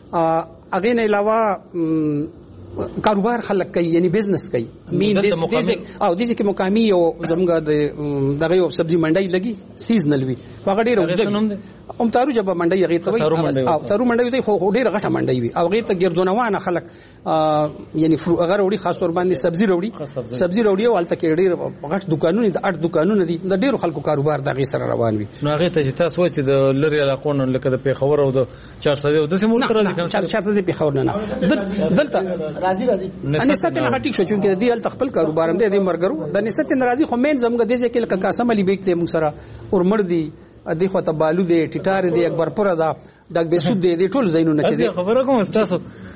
اغه نه علاوه کاروبار خلک کوي یعنی بزنس کوي مين دې او دې کې مقامی او زموږ دغه یو سبزی منډي لګي سیزنل وي هغه ډیر هم تارو جبه منډي هغه ته وي او تارو منډي دی خو ډیر غټه منډي وي او هغه ته ګردونوانه خلک یعنی هغه وروړي خاص تور باندې سبزی وروړي او الته کې ډیر غټ دکانونه دي 8 دکانونه دي د ډیرو خلکو کاروبار دغه سره روان وي نو هغه ته چې تاسو چې د لری علاقو نه لکه د پیښور او د 400 او د سیمو تر راځي کنه 400 د پیښور نه دلته راځي نسبت نه غټی شو چې د دې خپل کاروبار هم د مرګرو د نسبت ناراضي خو مين زموږ د دې کې لکه قاسم علي بیگ ته موږ سره ورمړ دي دغه ته بالو دی ټټار دی اکبرپور دا ډګ بیسود دی ټول زینونه چې خبره کوم تاسو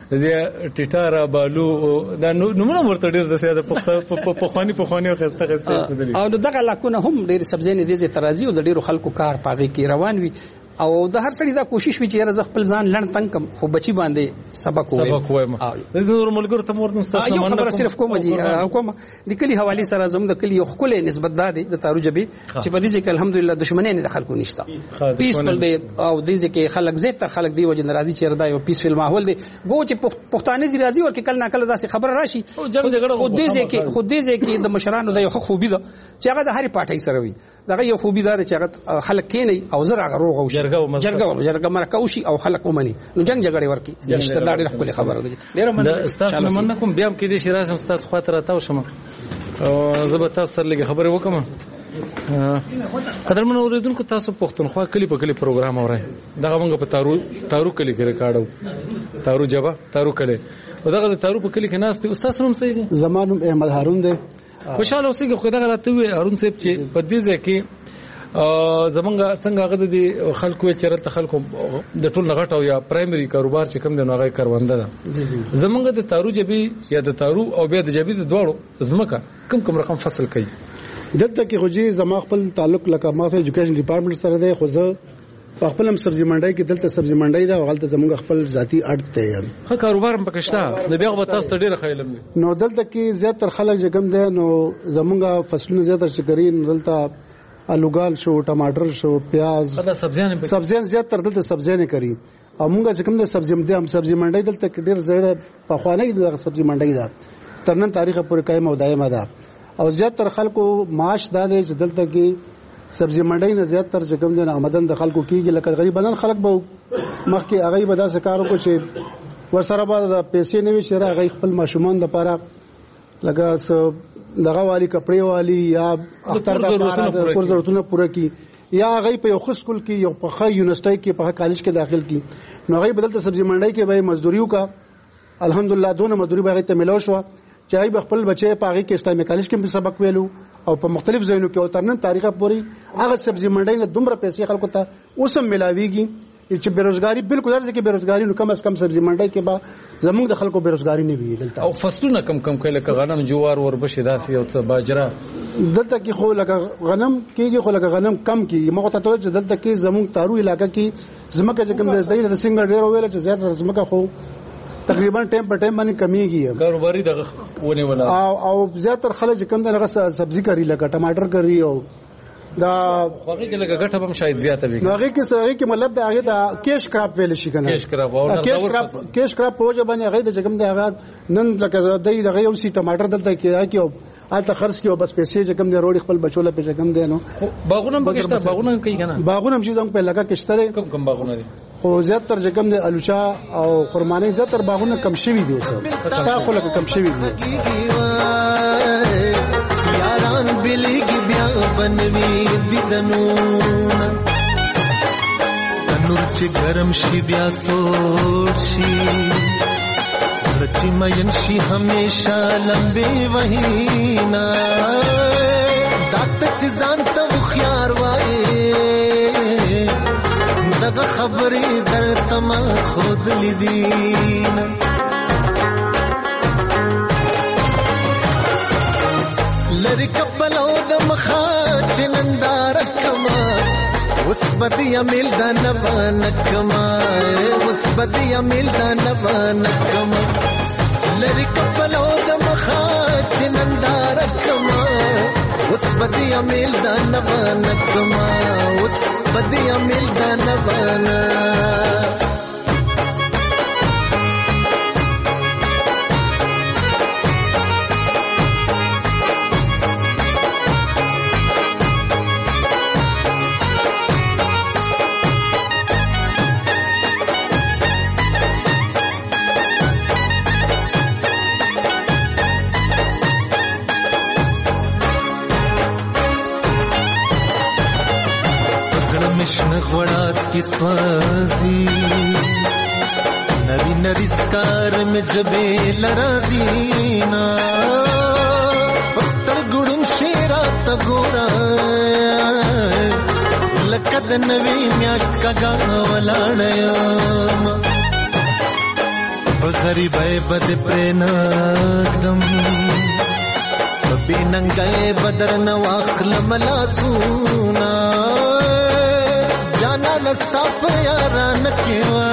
د ټټار بالو دا نمونه ورته ډیر د سیاده په خواني او خسته او دغه لاکونه هم ډیر سبزی نه دي ترازی او د ډیرو خلکو کار پاغي کې روان وي او د هر سړي دا کوشش وی چې رزق خپل ځان لړ تنگ کم خو بچي باندې سبق وایم د نور ملګرو ته ورته تاسو نه خبره صرف کوم جی کوم د کلی حواله سره زم د کلی خپل نسبت ده د تارو جبي چې په دې کې الحمدلله دښمنۍ نه خلکو نشته پیسفل دی او د دې کې خلک زه تر خلک دی وجه ناراضي چیر دا یو پیسفل ماحول دی ګو چې پښتانه دی راضي ورکه کله ناکله داسې خبر راشي خو دې کې د مشرانو د یو خوبي ده چې هغه د هرې پارټي سره وي دغه یو خوبي دار چې هغه خلک کینی او زر هغه روغ او جرګه مرکوشي او خلک ومني نو جنگ جګړه ورکی نشته دا ډېر خپل خبره ده ډېر استاد مننه کوم بیا کې دې شراسم استاد خاطر تاسو شمه او زه به تاسو سره لږه خبرې وکم قدرمن اوریدونکو تاسو پښتونخوا کلی په کلی پروګرام اورئ دغه موږ په تارو کلی کې ریکارډو تارو جبا تارو کلی او دغه تارو په کلی کې ناست استاد نوم څه دی زمانم احمد هارون دی خوشاله اوسئ خو دغه راته وي هارون صاحب چې په دې ځای کې زمونږ څنګه هغه د خلکو چیرته خلکو د ټول نغټ او یا پرایمري کاروبار چې کوم دی نو هغه کارونده ده زمونږ د تارو جبي یا د تارو او بیا د جبي د دواړو زمکه کم رقم فصل کوي دلته کې خوجي زما خپل تعلق لکه ما ته ایجوکیشن ډپارټمنټ سره دی خو زه خپل هم سبزی منډي کې دلته سبزی منډي دا غلطه زمونږ خپل ذاتی اړت دی ها کاروبار هم پکښتا د بیا غو تاسو ته ډیره خیلم نو دلته کې زیاتره خلک چې کوم دی نو زمونږ فصلونه زیاتره شکري دلته الوګال شو ټماټر شو پیاز دا سبزیان زیاتره دلته سبزیان کوي او موږ چې کوم د سبزی منډي دلته کې ډیر زړه په خوانه د سبزی منډي دا ترنن تاریخ پورې قائم او دایمه ده او زیاتره خلکو معاش دالې چې دلته کې سبزی منډي نه زیاتره چې کوم د آمدن د خلکو کېږي لکه غریبانان خلک به مخکې هغه به دا کار وکړي چې ورسره به پیسې نه وي شره هغه خپل ماشومان لپاره لکه دغه والی کپڑے والی یا اختر د ضرورتونو پوره کی یا هغه په یو خص کول کې یو په خا یونیورسيټي کې په کالج کې داخل کی نو هغه بدلته سبزی منډي کې به مزدوریو کا الحمدلله دونه مزدوری به ته ملو شو چې هغه خپل بچي په هغه کې اسلامي کالج کې سبق ویلو او په مختلف ځایونو کې او ترنن تاریخه پوری هغه سبزی منډي نه دومره پیسې خلکو ته اوسم ملاويږي چې بیروزګاری بالکل درځي کې بیروزګاری نو کم از کم سبزی منډي کې به زموږ د خلکو بیروزګاری نه وي دلته او فصلونه کم کله غنم جوار وربشي داسي او څه باجرا دلته کې خو لکه غنم کېږي خو لکه غنم کم کېږي مغه ته چې دلته کې زموږ تارو علاقې کې زمکه چې کوم د سنگر ډیر ویل چې زیات زمکه خو تقریبا ټیم په ټیم باندې کمیږي کاروباري دغه ونه ولا او زیاتره خلک کوم دغه سبزی کوي لکه ټماټر کوي او دا هغه کې لګه غټه هم شاید زیاته وي هغه کې مطلب دا هغه د کیش کراپ ویل شي کنه کیش کراپ په وجه باندې هغه د جګم د هغه نن لکه دغه یو سی ټماټر دلته کې او الته خرڅ کې او بس پیسې جګم د روړي خپل بچوله په جګم دی نو باغونه پکشته باغونه کوي کنه باغونه هم چې زنګ په لګه کشتره کم باغونه دي خو زیاتره جګم د الوچا او خرمانه زیاتره باغونه کم شوي دي اوس تا خو لکه کم شوي دي یاران بلیږي بیا بنوي دیدنونه تنور چې ګرم شي بیا سوړ شي چې مین شي همیشه لمبي وهینا ډاکټر چې ځان ته خيار وایي دغه خبرې درته ما خود لیدین لری کپلو د مخا چنندار کما اوس بدیا مل د نوان کما اوس بدیا مل د نوان کما لری کپلو د مخا چنندار کما اوس بدیا مل د نوان کما اوس بدیا مل د نوان غوڑات کی سوازی نری نری سکار میں جبے لرا دینا پستر گڑن شیرات گورا لکد نوی میاشت کا گاولاڑیا بغریب بد پریناکدم ببی ننگئے بدر نواخل ملاسونا جانا لستا پیاران کیوا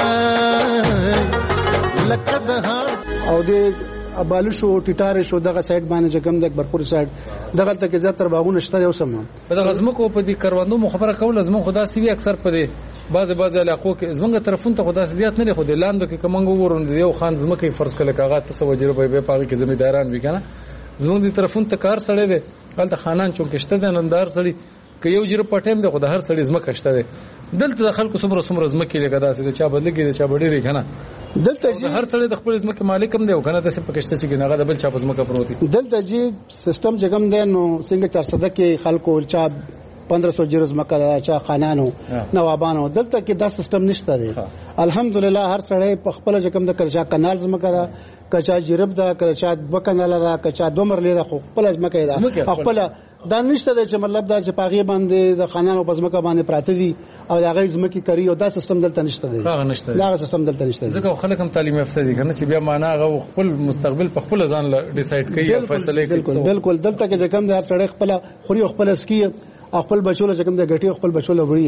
لکد ها او دې ابالو شو ټټاره شو دغه سایډ باندې چې کوم د برپور سایډ دغه ته کې زیاتره باغونه شته یو سم په دغه زمکو په دې کروندو مخبره کول زمو خدا سی اکثر په دې بعض علاقو کې زمونږ طرفون ته خدا زیات نه خو د لاندو کې کومنګ ورون دی یو خان زمکه فرض کله کاغذ تسوجره به پاغي کې زمیداران وی کنه زمونږ دي طرفون ته کار سړی دی هلته خانان چونکشته د نندار سړی که یو جره پټیم دی خو د هر سړی زمکه شته دی دلته د خلکو څومره زمکه لګا داسې چا بدلګي چا بډېری کنه دلته جی هر سړی د خپل زمکه مالک هم دی او کنه د څه پکشته چې نه غدا بل چا زمکه پروتي دلته جی سیستم جګم دی نو څنګه 400 کې خلکو چا 1500 جرز مکه دا چا خانانو نوابانو دلته کې دا سیستم نشته دی الحمدلله هر سړی په خپل جګم د کرچا کانال زمکه دا کچا جرب دا کچا وکناله دا کچا دومرلې دا خپل زمکه دا خپل دا نشته چې مطلب دا چې پاغي باندې د خانانو په زمکه باندې پراته دي او دا غي زمکه کوي او دا سیستم دلته نشته دی دا سیستم دلته نشته ځکه خلک هم تعلیم یافته دي کنه چې بیا معنا غو خپل مستقبل په خپل ځان ډیسایډ کوي او فیصله کوي بالکل دلته کې جګم دا سړی خپل خوري خپل اسکی خپل بچوله چې کوم د غټي خپل بچوله وړي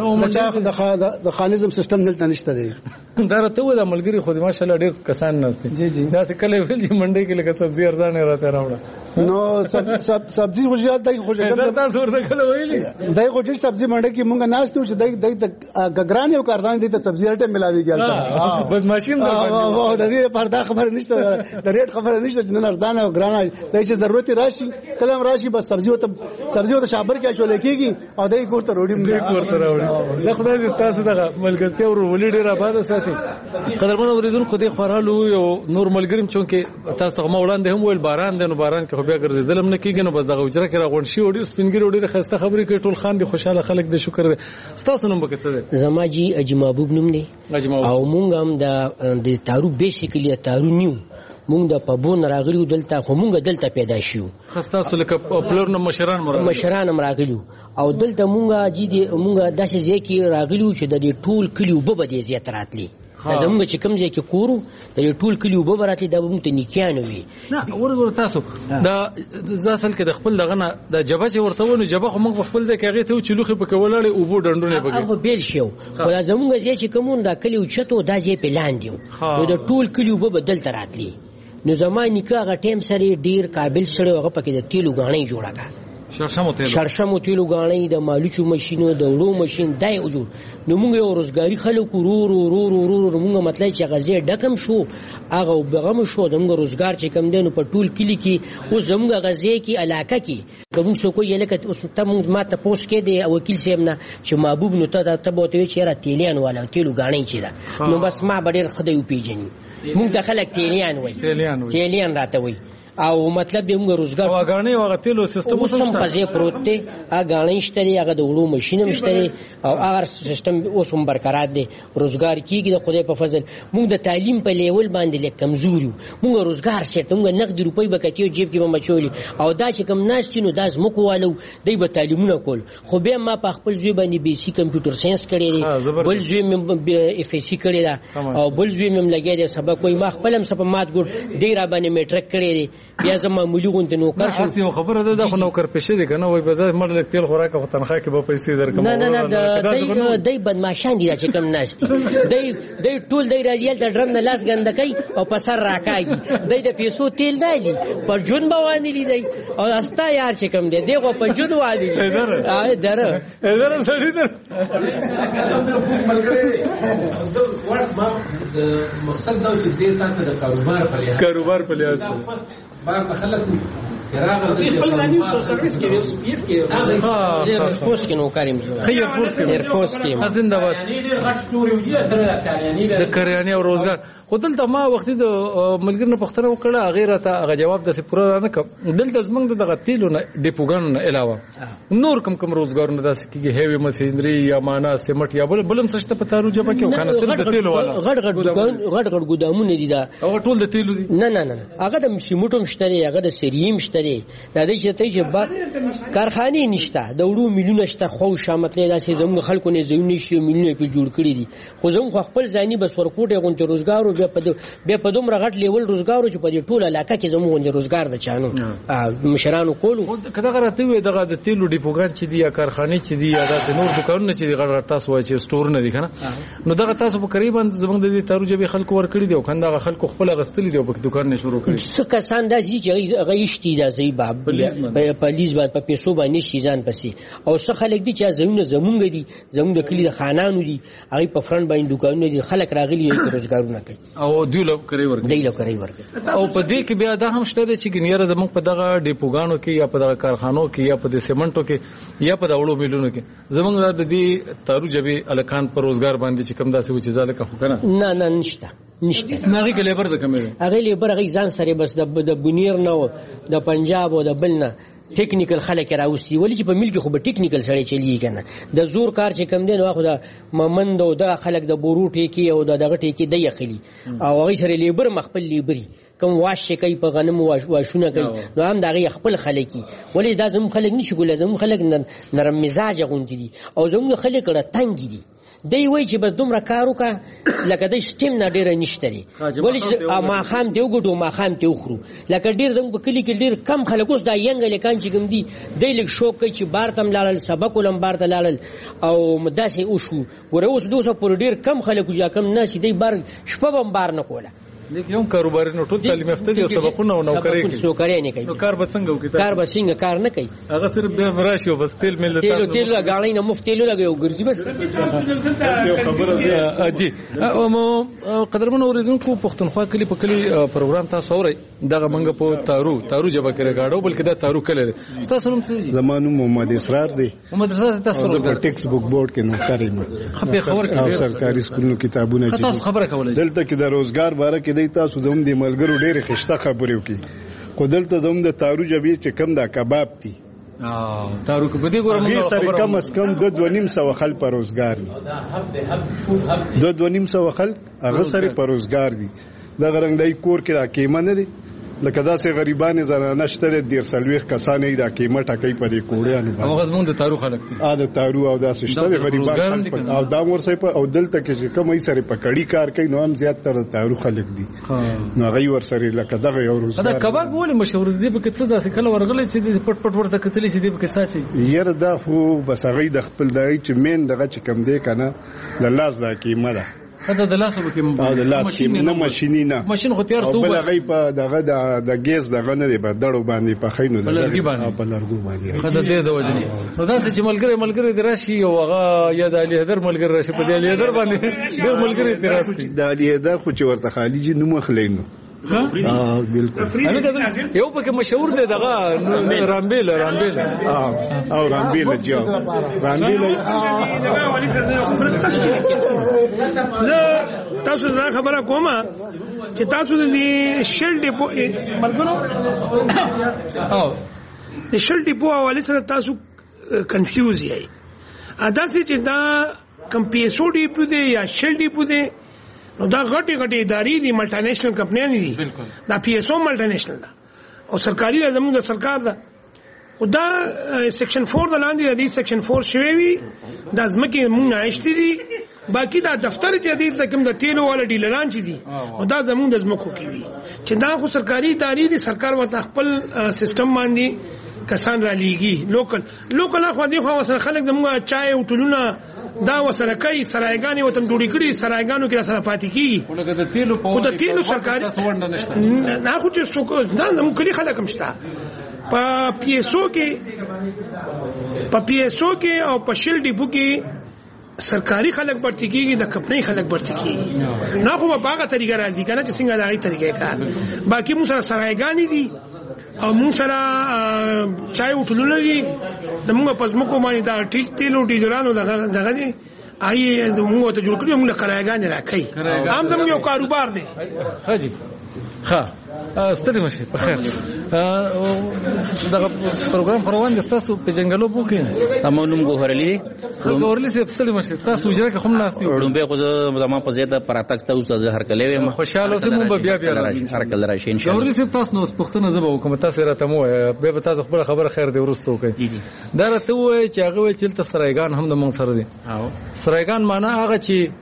د خانیزم سیستم دلته نشته دی دا راته و د ملګری خو ماشاءالله ډیر کسان نهسته جی دا څه کله ویل چې منډي کې لکه سبزی ارزانه راته راوړه نو سبزی خوشیات دای خوشی دا تاسو ورته کله ویلي دای خو چې سبزی منډي کې مونږ ناشته چې دای غګران یو کاردان دي ته سبزی رټه ملاوي کېږي بدمعشیم دا د دې پردا خبر نشته د ریټ خبر نشته چې نه ارزانه او ګرانه دای چې ضرورت راشي کلم راشي بس سبزی وته شابر کې شو لیکيږي او دای کوړه روډي دا خدای دې تاسو دغه ملګرتیا ور ولې ډیر آباد ساتي قدرمن اوریدونکو دې خورالو یو نور ملګریم چونکه تاسو ته مو وړاندې هم ویل باران دی نو باران کې خو بیا ګرځیدل هم نه کیږي نو بس دغه اجره کې راغون شي وړي سپینګری وړي خسته خبرې کوي ټول خان دي خوشاله خلک دې شکر دې تاسو نوم وکړه زما جی اجي محبوب نوم دی او مونږ هم د تارو بیسیکلی تارو نیو مونږ د پبون راغلیو دلته خو مونږ دلته پیدا شو خسته سره پلور نو مشران راغلیو او دلته مونږ داسې ځای کې راغلیو چې د ټول کلیو به دې زیات راتلی زموږ چې کوم ځای کې کورو د ټول کلیو به راتلی دا مونږ ته نیکیانه وي نه ورغور تاسو دا ځاسل کې د خپل دغه نه د جبه چې ورته ونه جبه خو موږ خپل ځای کې هغه ته چې لوخي پکې ولاړې او بو ډنډونه پکې هغه بیل شو خو زموږ ځای چې کوم دا کلیو چتو دا ځای په لاندې نو د ټول کلیو به بدل تراتلی نو زمای نکاح ټیم سره ډیر قابل سره هغه پکې د تیلو غاڼې جوړه کا شرشمو تیلو غاڼې د مالوچو ماشينو د وړو ماشين دای وجود نو موږ یو روزګاری خلکو رو موږ مطلب چې غزه ډکم شو هغه بغم شو دغه روزګار چې کم دینو په ټول کلی کې اوس زموږ غزه کې علاقه کې کوم څوک یې لکه اوس ته موږ ماته پوس کې دی وکیل صاحب نه چې محبوب نو ته بوته چې را تیلیان والا تیلو غاڼې چې دا نو بس ما ډېر خدای پیژني موږ د خلک تیلیان راته وای او مطلب دې موږ روزګار واغانې وغتلو سیستم اوس هم پځې پروت دی اغانې شته هغه د وړو ماشين مشته او هغه سیستم اوس هم برقرار دی روزګار کیږي د خدای په فضل موږ د تعلیم په لیول باندې لکه کمزوري موږ روزګار شته موږ نقد روپۍ بکټیو جیب کې مچولي او دا چې کم ناشتینو داس مکوالو دی به تعلیمونه کول خو به ما په خپل ځای باندې بیسیک کمپیوټر ساينس کړی دی بل ځای مې اف ای سی کړی دا او بل ځای مې لګی دی سبق کوئی ما خپلم سپ مات ګور دی را باندې میټریک کړی دی بیا زه معمولي غونډې نوکر شم. یو خبره ده خو نوکر پیسې دي کنه وای به مړ لک تیل خوراک او تنخواه کې به پیسې درکم. نه دای بدمعشان دي چې کم ناشتي دای ټول دای راځي د ډرم نه لاس ګنده کوي او په سر راکاږي. دای د پیسو تیل نه دي پر جون باندې لیدای او استا یار چې کم دی دغه په جون وادي دره سړی در مقصد دا چې دې تاسو د کاروبار په لحاظ بار خلک خپل ځاني سرویس کې یو سپیف کې ایرفورس کې نو کاریم ایرفورس کې زنده‌باد ډېر غټ ستوري وي د کریاني او روزګار. خو دلته ما وختي د ملګر نه پښتنه وکړه غیر ته هغه جواب د پوره نه کوم. دلته زمنګ دغه تیلو نه ډیپوګان نه علاوه نور کم روزګارونه داسې کیږي هیوی ماشینری یا معنا سیمټ یا بلم سشته په تارو جبه کې کنه صرف د تیلو والا غټ ګودامونه دي دا هغه ټول د تیلو دي. نه هغه د سیمټوم شته هغه د سریم شته دا د چې بعد کارخانه نشته د وړو میلیونه شته خو شامتلې داسې زموږ خلکو نه زموږ نشي میلیونه په جوړ کړی دي. خو زموږ خپل ځاني بس ورکوټه غونډه روزګارو بیا په دومره غټ لیول روزګارو چې په دې ټوله علاقه کې زموږ روزګار د چانو مشرانو کولو. کله غراته وي دغه د تیلو ډیپوګان چې دی یا کارخانه چې دی یا داسې نور دکانونه چې دی غټ تاسو وایي چې سٹور نه دي کنه نو دغه تاسو په قریبا زموږ د دې تاروجه به خلکو ورکړي دي او کنده خلکو خپل غستلی دي او په دکان نه شروع کړي. څه کسان داسې چې هغه یشتي دا زی باب په لیز باندې په پیسو باندې شي ځان پسې او څه خلک دي چې زمونږ دي زمونږ د کلی د خانانو دي هغه په فرند باندې دکانونه دي خلک راغلي یو روزګارونه کوي او دیلو کوي ورګي. او په دې کې بیا دا هم شته چې ګنیره زمونږ په دغه ډیپوګانو کې یا په دغه کارخانو کې یا په د سیمنټو کې یا په د وړو میلونو کې زمونږ د دې تاروجه به الکان پر روزګار باندې چې کم داسې و چې ځاله کا خو کنه نه نشته ناغي کې لیبر د کمې هغه لیبر هغه ځان سره بس د بنیر نه د پنجاب او د بلنه ټیکنیکل خلک راوسی ولی چې په ملک خو به ټیکنیکل سره چلی کنه د زور کار چې کم دین واخو د ممند او د خلک د بورو ټیکی او دغه ټیکی د یخلی او هغه سره لیبر مخبل لیبري کوم واش کوي په غنم واشونه کوي نو هم دغه خپل خلکی ولی دا زموږ خلک نشي ګول زموږ خلک نرم مزاج غونډي دي او زموږ خلک را تنګ دي دی وای چې به دومره کارو کا لکه د سټیم نه ډیره نشته لري ولی ما خام دی وګټو ما خام ته وخرو لکه ډیر د په کلی کې ډیر کم خلک اوس دا ینګ لیکان چې کوم دی د لیک شوق کوي چې بارتم لاړل سبق ولم بارته لاړل او مداسه او شو ګوره اوس 200 پر ډیر کم خلک یا کم ناس دی بار شپه بم بار نه کوله لیکن یو کاروبار نو ټول تعلیم یافته دي او سبقونه او نوکری نه کوي نو کار به څنګه وکړي کار به څنګه کار نه کوي هغه صرف به راشي او بس تیل مل تیل غاړې نه مفت تیل لګي او ګرځي بس یو خبره جی او قدرمن اوریدونکو پښتونخوا کلی په کلی پروګرام تاسو اوري دغه منګه په تارو جبه کې راغاړو بلکې دا تارو کله تاسو نوم څه زمانو محمد اسرار دی محمد اسرار تاسو په ټیکس بوک بورډ کې نوکر یم خبر او سرکاري سکولونو کتابونه کې تاسو خبره کولای دلته کې د روزګار باره کې دی تاسو زموږ د ملګرو ډېرې خشته خبرې وکړي خو دلته زموږ د تارو جبې چې کم دا کباب دي تارو کې بده ګورم هغه سره کم از کم 2.5 خلک په روزګار دي 2.5 خلک هغه سره په روزګار دي دا غرنګ دای کور کې راکېمه نه دي لکه دا سه غریبانه زنانه شته د سلويخ کسانې دا قیمت ټکې پرې کوړیانو هغه زمون د تارو خلک د تارو او دا شته غریبان او دا ورسې په او دلته کې کوم یې سره پکړی کار کوي نو هم زیات تر تارو خلک دي نو هغه ورسره لکه دغه یو روز دا کباب ولې مشهور دي په کڅه داسې کله ورغلې چې پټ ورته کتلې چې دې په کڅه چې یره دا خو بس هغه د خپل دای چې مين دغه چې کم دی کنه د لاس دا قیمه ده دا د لاس په کې د لاس کې نه ماشيني نه ماشين خو تیار سو بل هغه په دغه د ګیس دغه نه دی په دړو باندې په خینو د لرګي باندې خدای دې د وجني نو دا چې ملګری دراشي او هغه یا د علي حیدر ملګری راشي په علي حیدر باندې ډېر ملګری تراس کی د علي حیدر خو چې ورته خالجي نوم خلینو بالکل یو پکې مشهور دی دغه رامبیل او رامبیل جو رامبیل تاسو دا خبره کومه چې تاسو د شل ډیپو د شل ډیپو حواله سره تاسو کنفیوز یې ادا چې دا کم پیسو ډیپو دی یا شل ډیپو دی نو دا غټي ادارې دي ملټی نېشنل کمپنیانې دي دا پی ایس او ملټی نېشنل ده او سرکاري زموږ د سرکار ده او دا سیکشن 4 د لاندې د سیکشن 4 شوی وي دا ځمکې مونږ عايشتي دي باقي دا دفتر چې د کوم د تیلو والا ډیلران چې دي او دا زموږ د ځمکو کې دي چې دا خو سرکاري ادارې دي سرکار وته خپل سیستم باندې کسان را لیږي لوکل خو دې خو سره خلک دمغه چای او ټولونه دا وسره کوي سرایګانی وطن جوړی کړي سرایګانو کې سره پاتې کیږي خو د تیلو سرکاري نه خو چې څوک دا د مکلي خلک مشته په پیسو کې او په شل ډیپو کې سرکاري خلک برتی کیږي د کمپنۍ خلک برتی کیږي نه خو په هغه طریقه راځي کنه چې څنګه دا غي طریقې کار باقي موږ سره سرایګانی دي او موږ سره چای وټلونه دي د موږ پزمکو باندې دا تیلو ډیزلانو دغه دي آی موږ ته جوړ کړو موږ کرایګان راکړي هم زموږ یو کاروبار دی حاجی ستړي مشه په خیر دا پروګرام پروان د تاسو په جنگلو بوکې تمام ګوهرلی ګوهرلی سه ستړي مشه تاسو وجره کې هم ناستي وړم به خو زما په زیاته پراتک ته اوس زهر کلوي ما خوشاله سم بیا هر کله راشي ان شاء الله ګوهرلی سه تاسو نو پښتنه زبا وکم تاسو راته مو به تاسو خبره خیر دی ورستو کوي دا راته وای چې هغه وای چې تل سرایګان هم د مونږ سره دي سرایګان معنا هغه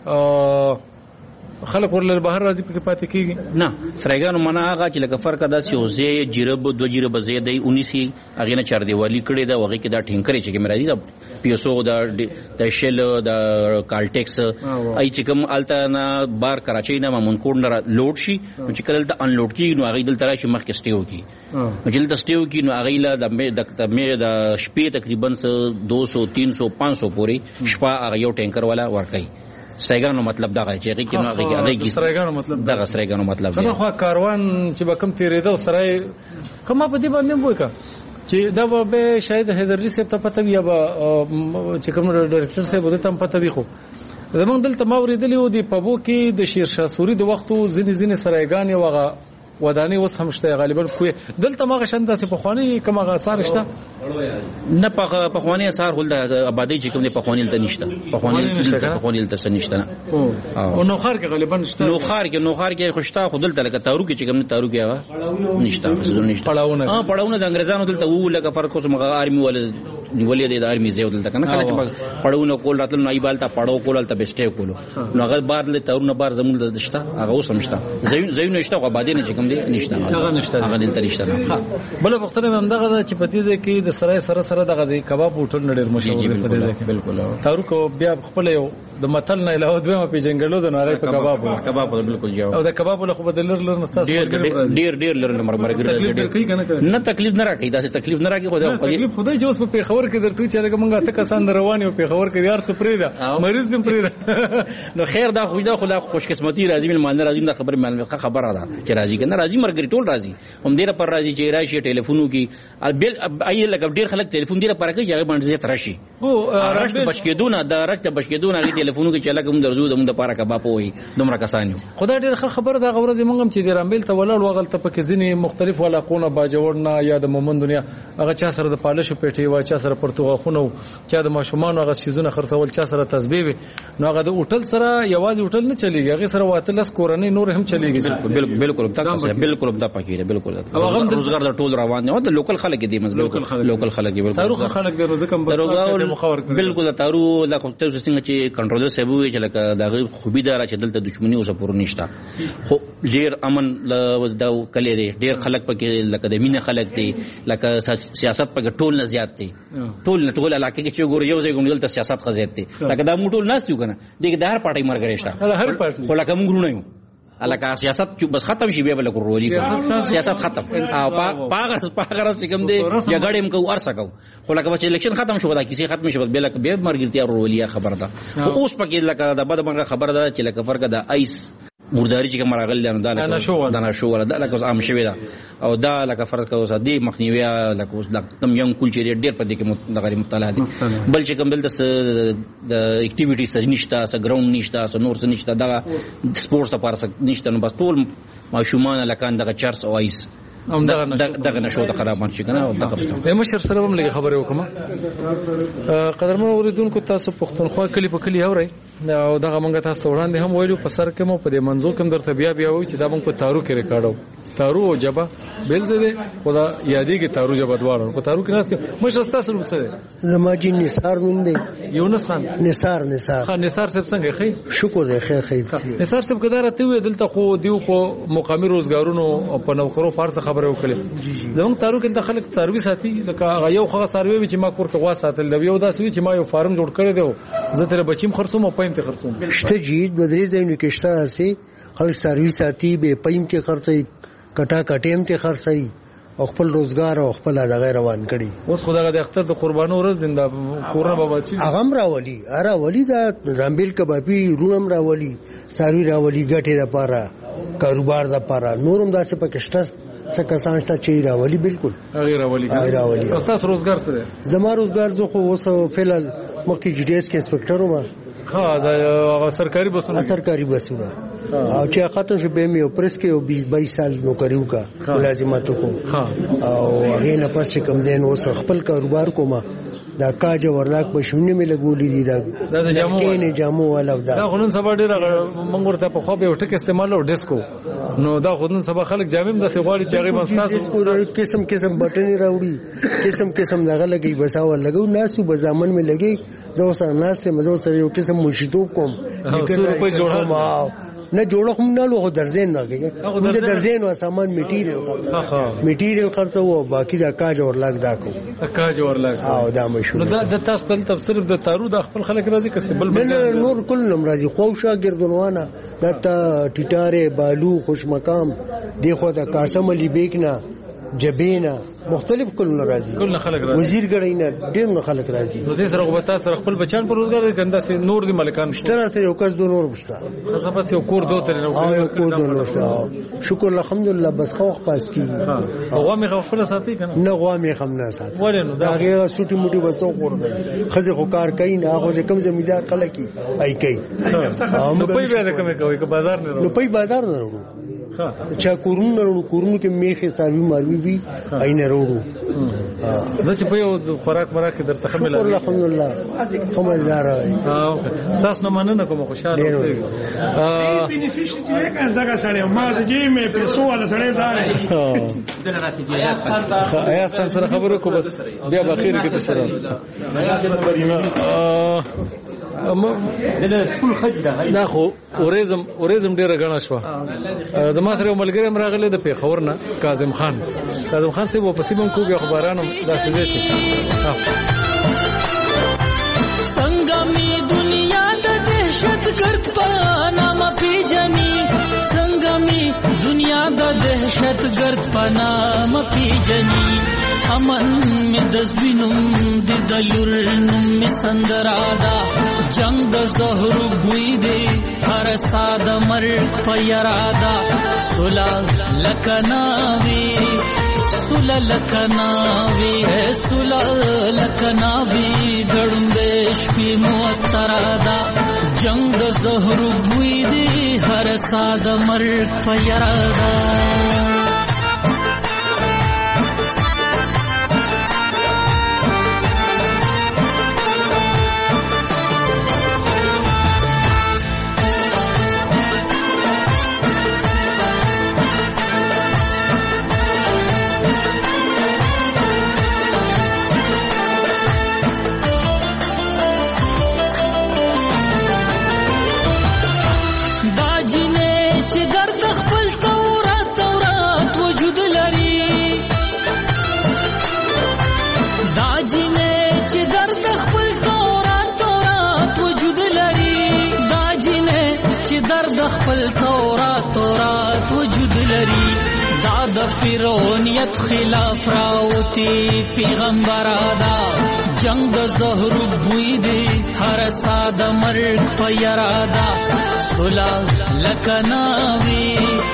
چې خلک ورل بهر راځي په پاتې کیږي نه سرایګانو معنا هغه چې لکه فرق ادا سی اوزه جرب دو جرب زیاده 19 هغه نه چار دیوالی کړي دا وغه کې دا ټینکرې چې مرادي دا پیسو دا شل دا کالټیکس ای چې کوم الته نه بار کراچۍ نه مون کوډ نه لوډ شي چې کله ته انلوډ کیږي نو هغه دل ترا شي مخ کې سټیو کی چې دل سټیو کی نو هغه لا د شپې تقریبا 200 300 500 پوري شپه هغه یو ټینکر والا ورکای سرایګانو مطلب دا غي چې کې نو هغه سرایګانو مطلب دا سرایګانو مطلب دا خو کاروان چې به کم تیرېده سرای کومه په دې باندې وای کا چې دا به شاید حیدرلی صاحب ته پته وي یا چې کوم ډایرکټر صاحب ته هم پته وي خو زمونږ دلته ما ورېدلی و دی په بو کې د شیرشاه سوري د وختو ځینې سرایګان وغه ودانې اوس هم شته غالبا کوی دلته ما غشنده سه په خواني کومه غاثار شته نه په خواني اثر ول د آبادی چې کوم د په خواني ته نشته په خواني ته نشته او نو خار کې غالبا شته نو خار کې خوشتا خود دلته لکه تارو کې چې کوم تارو کې هوا نشته پړاونه د انګريزانو دلته و لکه فرق اوس مغه آرمي ولې د آرمي زیو دلته کنه کله چې پړاونه کول راتل نو ایبالته پړاو کول ته بسټه کولو نو هغه بار له تارونه بار زمول دشته هغه اوس هم شته زوی نشته آبادی نه چې کوم دی نشته هغه دلته نشته بل وختونه هم دغه چې په دې کې د سرای سره دغه د کباب هوټل نړۍ مشهور دی په دې کې بالکل تارو کو بیا خپل یو د متل نه علاوه دوه په جنگلو د نړۍ په کباب بالکل جواب او د کباب له خو بدلر نستاس ډیر لر مرګ نه تکلیف نه راکې دا تکلیف نه راکې خو دا تکلیف خدای چې اوس په خبر کې درته چې لکه مونږه ته کسان روان یو په خبر کې یار سپری دا مریض دم پری نو خیر دا خو خوش قسمتي راځي مل مان راځي دا خبره ده چې راځي کنه راځي مرګ ټول راځي هم ډیر پر راځي چې راشي ټلیفونو کې ای لکه ډیر خلک ټلیفون دی لپاره کوي چې باندې زه ترشي او راشت بشکیدونه دا راشت بشکیدونه غي ټلیفونو کې چې لکه موږ درځو د موږ لپاره کباب وي دومره کسانو خدای ډیر خبر دا غوړه زمونږ هم چې د رامبل ته ولړ وغلته پکې ځینی مختلف ولاقونه باجوړنا یا د مومن دنیا هغه چا سره د پالش پیټي وا چا سره پرتګا خونو چا د ماشومان هغه شیزونه خرڅول چا سره تسبیح نو هغه د هوټل سره یوازې هوټل نه چلیږي هغه سره واتلس کورنۍ نور هم چلیږي بالکل دا پکې بالکل هغه روزګار د ټول روان دي او د لوکل خلک دي لوکل خلک دي تاریخ خلک د روزکم بالکل تارو د کوټو څنګه چې کنټرولر صاحب وی چې لکه دغه خوبي دار چې دلته دښمنی اوسه پور نشته خو ډیر امن د کلی دی ډیر خلک پکې لکه د مینه خلک دي لکه سیاست پکې ټول نه زیات دي ټول علاقې کې چې ګور یو ځای کوم دلته سیاست خزیت دي لکه دا موټول ناس یو کنه دغه د هر پارټي مرګ رښتا هر پارټي خو لکه موږ نه یو الکه سیاست بس ختم شي به بل کورولي سیاست ختم او پاغه چې کوم دی جګړې مکو ارسه کو خو لکه چې الیکشن ختم شو دا کیسه ختم شو به لکه به مرګرتیا رولیا خبر ده اوس پکې لکه د بد مرګ خبر ده چې لکه فرق ده ایس مرداري چې کوم راغل دا نه شو ولا دا لکه عام شوی دا او دا لکه فرض کوو صدی مخنیوي لکه اوس تم یم کول چې ډیر په دې کې دغه مطالعه دي بل چې کوم بل د اکټیویټیز نشته س ګراوند نشته س نور څه نشته دا سپورتس لپاره نشته نو بس ټول ماشومان لکه دغه چرس او ایس دغه نشو د خرابان شي کنه او دغه مشر سره هم لګي خبره وکم. قدرمن اوریدونکو تاسو پښتونخوا کلی په کلی اورئ او دغه مونږ تاسو ته وړاندې هم ویلو په سر کې مو په دې منځو کې درته بیا وایي چې دا مونږ په تارو کې ریکارډو تارو او جبا بیل زده خدا یادېږي تارو جبا دواړو په تارو کې ناست مشر تاسو نوم څه دی؟ زما جی نثار نوم دی. یونس خان نثار ها نثار صاحب څنګه خیر شکر دی خیر نثار صاحب کدار ته وی دلته خو دیو په مقامي روزګارونو او په نوکرو فارس خبره وکړه زموږ تارو کې د خلک سروي ساتي لکه یو خغه سروي چې ما کور ته غوا ساتل دی یو داسې چې ما یو فارم جوړ کړی دی زه تر بچیم خرڅوم او پایم ته خرڅوم شته جی بدري ځینې کې شته سي خلک سروي ساتي به پایم ته خرڅي کټا کټیم ته خرڅي او خپل روزګار او خپل دغه روان کړي. اوس خدای د اختر د قربانو ورځ زنده کورونه بابا چی اغم راولي ولی دا رامبیل کبابي رونم راولي ساروي راولي ګټه د پاره کاروبار د پاره نورم داسې پکشته سکسان شته چې راولي بالکل غیر راولي تاسو روزګار سره زما روزګار زه خو اوس فعلال مکه جی ډي اس کې انسپکټر وم. ها دا سرکاري بسونه او چې ختم شو به مې او پرس کې 20-22 سال نوکریو کا ملازمتو کو او هغه نه پس کوم دین اوس خپل کاروبار کوم دا کاج ورلاک په شونه مې لګولې دي دا جامو والا دا خونن سبا ډیر موږ ورته په خو به وټک استعمال او ډیسکو نو دا خونن سبا خلک جامم د سیغواړي چې هغه مستاسو ډیسکو قسم بټنې راوړي قسم دغه لګي بساو لګو ناسو بزامن مې لګي زو سره ناس مزو سره یو قسم مشیتوب کوم نه جوړه هم نه لوه درځین نه کېږي د درځین او سامان میټیریل خرڅو او باقی دا کاج اور لاګ دا کو کاج اور لاګ او دا مشهور نو دا تاسو ته تفسیر د تارو د خپل خلک راځي کسي بل نور کل نم راځي خو شاګردونوانه دا ټیټاره بالو خوش مقام دی خو دا قاسم علي بیگنا جبینا مختلف کلونه راځي وزیر ګړینا ډېر نو خلک راځي نو دې سره غوتا سره خپل بچان پر روزګار کنده سي نور دي ملکان شتره سره یو کس دو نور بشتا هغه بس یو کور دوه تر یو کور دو نور شکر الحمدلله بس خو پاس کی هغه مې خپل ساتي کنه نه غوا مې خم نه ساتي ولنو دا هغه سټي موټي بسو کور دی خزه خو کار کوي نه هغه کم زمیدار خلک ای کوي نو په به کوم کوي که بازار نه نو په بازار نه ورو چا کورونو کې میخه ساروي ماروي وی عین ورو زه چې په یو خوراک مراکه درته خمل الحمدلله خملدار تاسو نه مننه کوم خوشاله اوسئ بینیفیشن چې دغه سره ما د جې مې پیسو ولا سره دا یا سره خبرو کو بس بیا بخیر کې تاسو دا خو اوریزم ډیره غنا شو د ماثره ملګری راغله د پیښور نه کاظم خان څه و پسیمم کو بیا خبرانو دا څه دي څنګه می دنیا د دهشت ګرد په نامه پیژني څنګه می دنیا د دهشت ګرد په نامه پیژني امن می د زوینم د دلور نوم می سندرادا جنگ د زهر بوی دی هر ساده مرګ په یرادا سلا لکناوی دړمبش په موترادا جنگ د زهر بوی دی هر ساده مرګ په یرادا تورات وجود لري دا د فرعونیت خلاف راوتی پیغمبر ادا جنگ د زهر بوی دی هر ساده مرګ په یرادا سلا لکناوی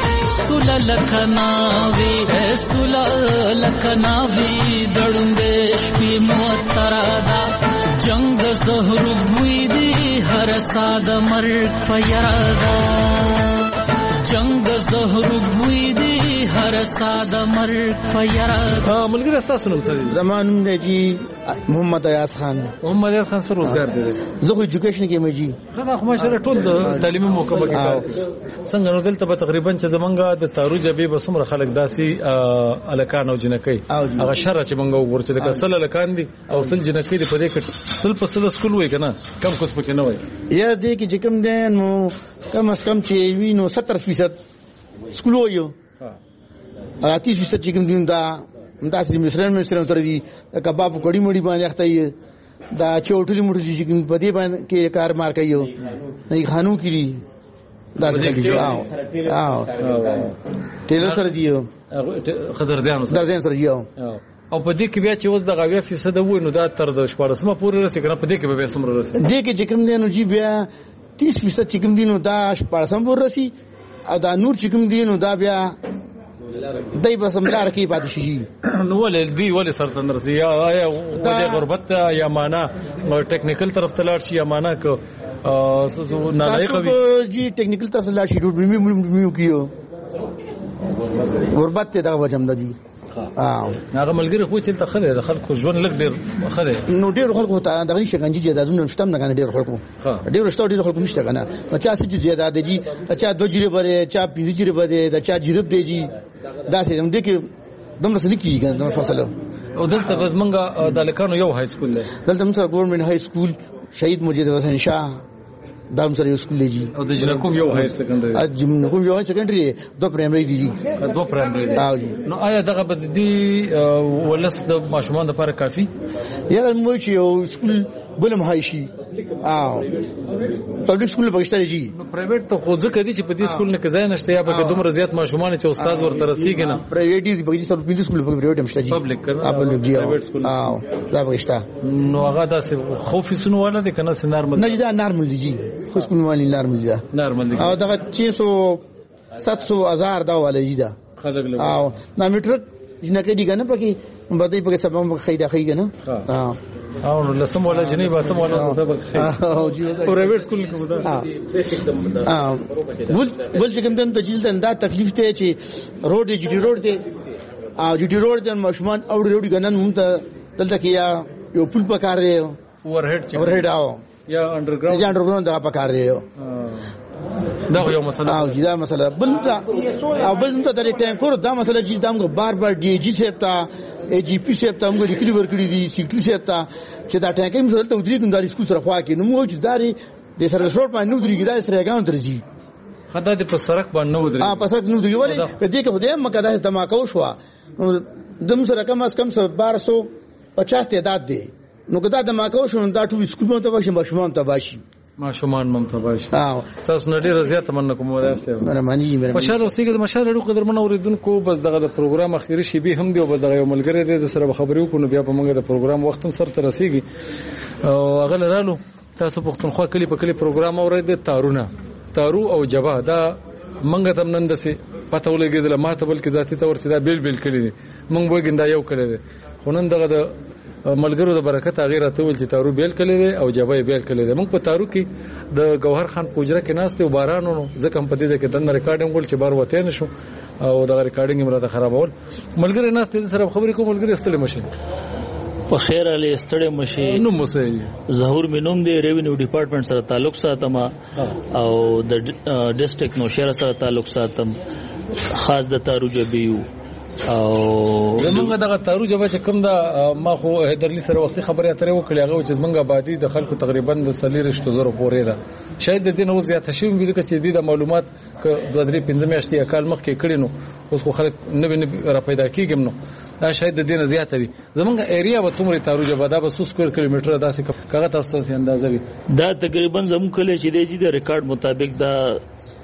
دړمبش په موترادا جنگ د زهر بوی دی هر ساده مرګ په یرادا جنگ زهر بوی دی هر ساده مرګ فیرا. ملګری تاسو نوم څه دی؟ زمانوم دی محمد ایاز خان. محمد ایاز خان سره روزګار دی؟ زه خو ایجوکیشن کې مجي. خدای خو ماشاءالله ټول د تعلیمي موقع کې څنګه نو دلته به تقریبا چې زمونږه د تارو جبې به څومره خلک داسي الکان او جنکۍ هغه شر چې مونږ وګورو چې د کسل الکان دي او سل جنکۍ دي په دې کې سل په سل سکول وای کنه کم کوس پکې نه وای یا دې کې چې کم دي نو کم از کم چې وینو 70% سکول وایو 30% چې کوم دین دا داسې مشران تر دي کباب کړي مړي باندې اخته دا چوټلي موټي چې په دې باندې کې کار مار کوي نه خانو کړي دا ټیلر سره دیو خضرځانو سره دیو او په دې کې بیا چې اوس د غویا فیصد وای نو دا تر د 14مه پورې رسې کنه په دې کې به څومره رسې دې کې چې کوم دی نو جی بیا 30% چې کوم دی نو دا 14مه پورې رسې او دا نور چې کوم دی نو دا بیا دای په سملار کې پاتې شي نو ولې دی ولې سره تندرسي یا وجه غربت یا معنا ټیکنیکل طرف ته لاړ شي یا معنا ک نه لایق جی ټیکنیکل طرف ته لاړ شي روډ میو کیو غربت ته دا وجم ده جی هغه ملګری خو چې تخله د خلکو ژوند لګ ډیر خله نو ډیر خلکو ته دغه شګنجي جیدادونه شتم نه کنه ډیر خلکو ډیر شتو ډیر خلکو نشته کنه چا چې جیداد دي چا 2 جری بره چا 5 جری بره دا چا جریب دی جی دا څه هم دي کې دومره سن کیږي کنه فاصله او دلته بس منګه د لکانو یو های سکول دی دلته موږ ګورنمنت های سکول شهید مجید حسین شاه دا موږ یو سکول دی او د جنکوم یو های سکندري جنکوم یو های سکندري دو پرایمري دي دو پرایمري نو آیا دغه بد دي ولس د ماشومان لپاره کافي یاره موږ چې یو سکول بلم های شي پبلک سکول پکشته جی نو پرایویټ ته خو ځکه دي چې په دې سکول نه کزای نشته یا په دومره زیات ماشومان چې استاد ورته رسیږي نه پرایویټ دي په دې سره په سکول په پرایویټ مشته جی پبلک کنه پرایویټ سکول دا پکشته نو هغه داسې خوفي سن ولا دي کنه نارمل نه دا نارمل دي جی خو سکول والی نارمل دي او دا 600 700,000 دا والا جی دا او نا میټر جنکه دي کنه پکې بده پکې سبب خیدا خی کنه او لسم ولا جنې باته ولا سبق خی او جی پرایویټ سکول کې ودا ول چې کوم د تجهیز دا تکلیف ته چې روډ جی ډی روډ ته او جی ډی روډ د مشمان او روډ غنن مونږ ته دلته کې یو پل پکار دی اورهډ او یا انډرګراوند دا پکار دی دا یو مسله او دا مسله بل ته د ټانکور دا مسله چې دا موږ بار ډي جی سپتا ای جی پی سپتا موږ لیکلي ورکړي دي سیکټری سپتا چې دا ټانکې موږ ته ودرې کوم د سکول سره خوا کې نو موږ چې داري د سره شورت باندې نو درېږي دا سره ګاون درځي خدای دې په سرک باندې نو درېږي په سرک نو درېږي ولې په دې کې خدای مکه دا دماکو شو د موږ سره کم از کم 1250 تعداد دی نو کدا دماکو شو دا ټول سکول ته واشي ماشومان ته واشي ماشومان ممتباش تاسو نه ډیر زیات مننه کوم وراسته مهرباني خوشاله اوسئ د مشال اړو قدرمن اوریدونکو بس دغه د پروګرام اخیری شی به هم دی او دغه یو ملګری دی سره خبرې وکړو بیا په موږ د پروګرام وخت هم سره رسیږي او هغه لرالو تاسو پښتونخوا کلی په کلی پروګرام اورید تارو او جبا دا منګه تم نن دسه پته ولګیدل ماته بلکې ذاتی تور چې دا بیل کړی دي موږ وګیندا یو کړی دي خونن دغه د ملګرو د برکت غیره ته ول چې تارو بیل کړي او جبای بیل کړي موږ په تارو کې د گوهر خان پوجره کې ناشته او بارانونو ځکه په دې کې د ریکارډینګ ول چې بار وته نشو او د ریکارډینګ مراته خرابول ملګری ناشته سره خبرې کوم ملګری استلې مشي په خیر علي ستړې مشي نو مسې ظهور مینوم دی ریوینیو ډپارټمنټ سره تعلق ساتم او د ډیسټریکټ نوشهره سره تعلق ساتم خاص د تارو جبیو او زمونږ دغه تارو جبا چې کوم دا ما خو هدرلی سره وختي خبرې اترې وکړې هغه چې زمونږ آبادی د خلکو تقریبا د 300,000 پورې ده شاید د دې نو زیات شي ځکه چې د معلومات ک 2-3 میاشتې کال مخکې کړي نو اوس خو خلک نه را پیدا کیږي نو دا شاید د دې نه زیات وي زمونږ ایریا به څومره تارو جبا دا به 100 سکوير کیلومتر داسې کغه تاسو ته اندازه وي دا تقریبا زموږ کله چې د ریکارډ مطابق دا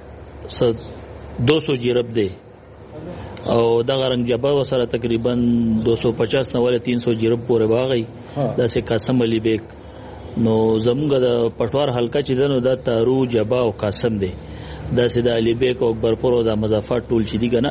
200 جرب دی او دا غرنګ جبا وسره تقریبا 250 نه ول 300 جرب پورې باغی دا سه قاسم علي بیگ نو زموږ د پټوار حلقہ چې دنو دا تارو جبا او قاسم دی دا سه د علي بیگ او برپور او د مضافات ټول چې دی کنه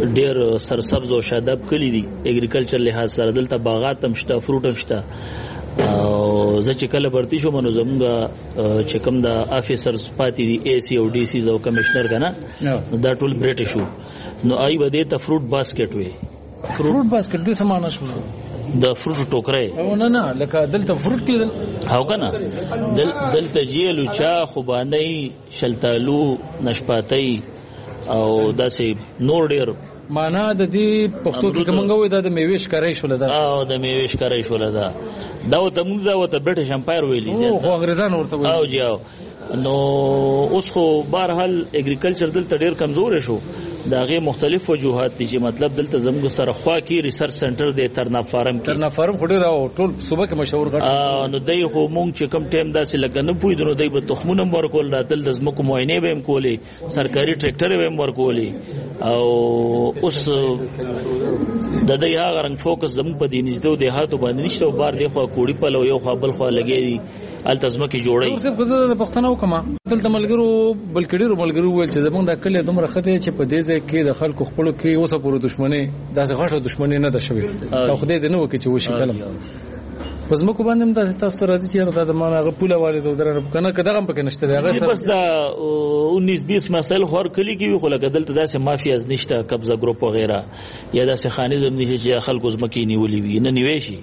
ډیر سرسبز او شاداب کلی دي اګریکلچر لحاظ سره دلته باغات هم شته فروټ هم شته او زه چې کله برتی شوم نو زمونږ چې کوم د افیسرز پاتې دي اي سي او ډي سي او کمشنر کنه دا ټول برټش نو آی بده ته فروټ باسکټ وي. فروټ باسکټ د سمانه شو د فروټ ټوکرې او نه لکه دلته فروټ کېدل هاو کنه دلته جیلو چا خوباني شلتالو نشپاتي او داسې نور ډیر معنا د دې پښتو کې کومه وي د میوې ښکارې شول دا او د میوې ښکارې شول دا ته موږ دا ته برټش امپایر ویلي خو انګريزان ورته ویل او جاو نو اوس خو بهرحال اګریکلچر دلته ډیر کمزور شو دا غي مختلف وجوهات دي چې مطلب دلته زموږ سره خوا کې ریسرچ سنټر دی ترنا فارم خوري راو ټول صوبه کې مشهور غټ نو دای خو مونږ چې کم ټیم داسې لګنه پوي درو دای په تخمونه ورکول راتل د زمکو معاینه به هم کولې سرکاري ټریکټر به هم ورکولې او اوس د دې هغه رنګ فوکس زموږ په دې نږدې دهاتو باندې نشته او بار دی خو کوړی په لو یو خپل خو لګي التزمه کې جوړي اوس په زړه د پښتنو کما دلته ملګرو بلکډیرو ملګرو ول چې زمونږ د کله دومره خته چې په دې ځای کې د خلکو خپل کې اوسه پورو دښمنی داسې غټه دښمنی نه ده شوی او خدای دې نه وکړي چې وشي کلم پس مکو باندې هم تاسو ته راځي چې دا د مانه غپوله والد درنه کنه کده هم پکې نشته هغه سره بس دا 19-20 مسایل خور کلی کې وی خو لکه دلته داسې مافیاز نشته قبضه ګروپ وغیرہ یا داسې خانیزم نشي چې خلکو زمکې نیولې وي نه نیوي شي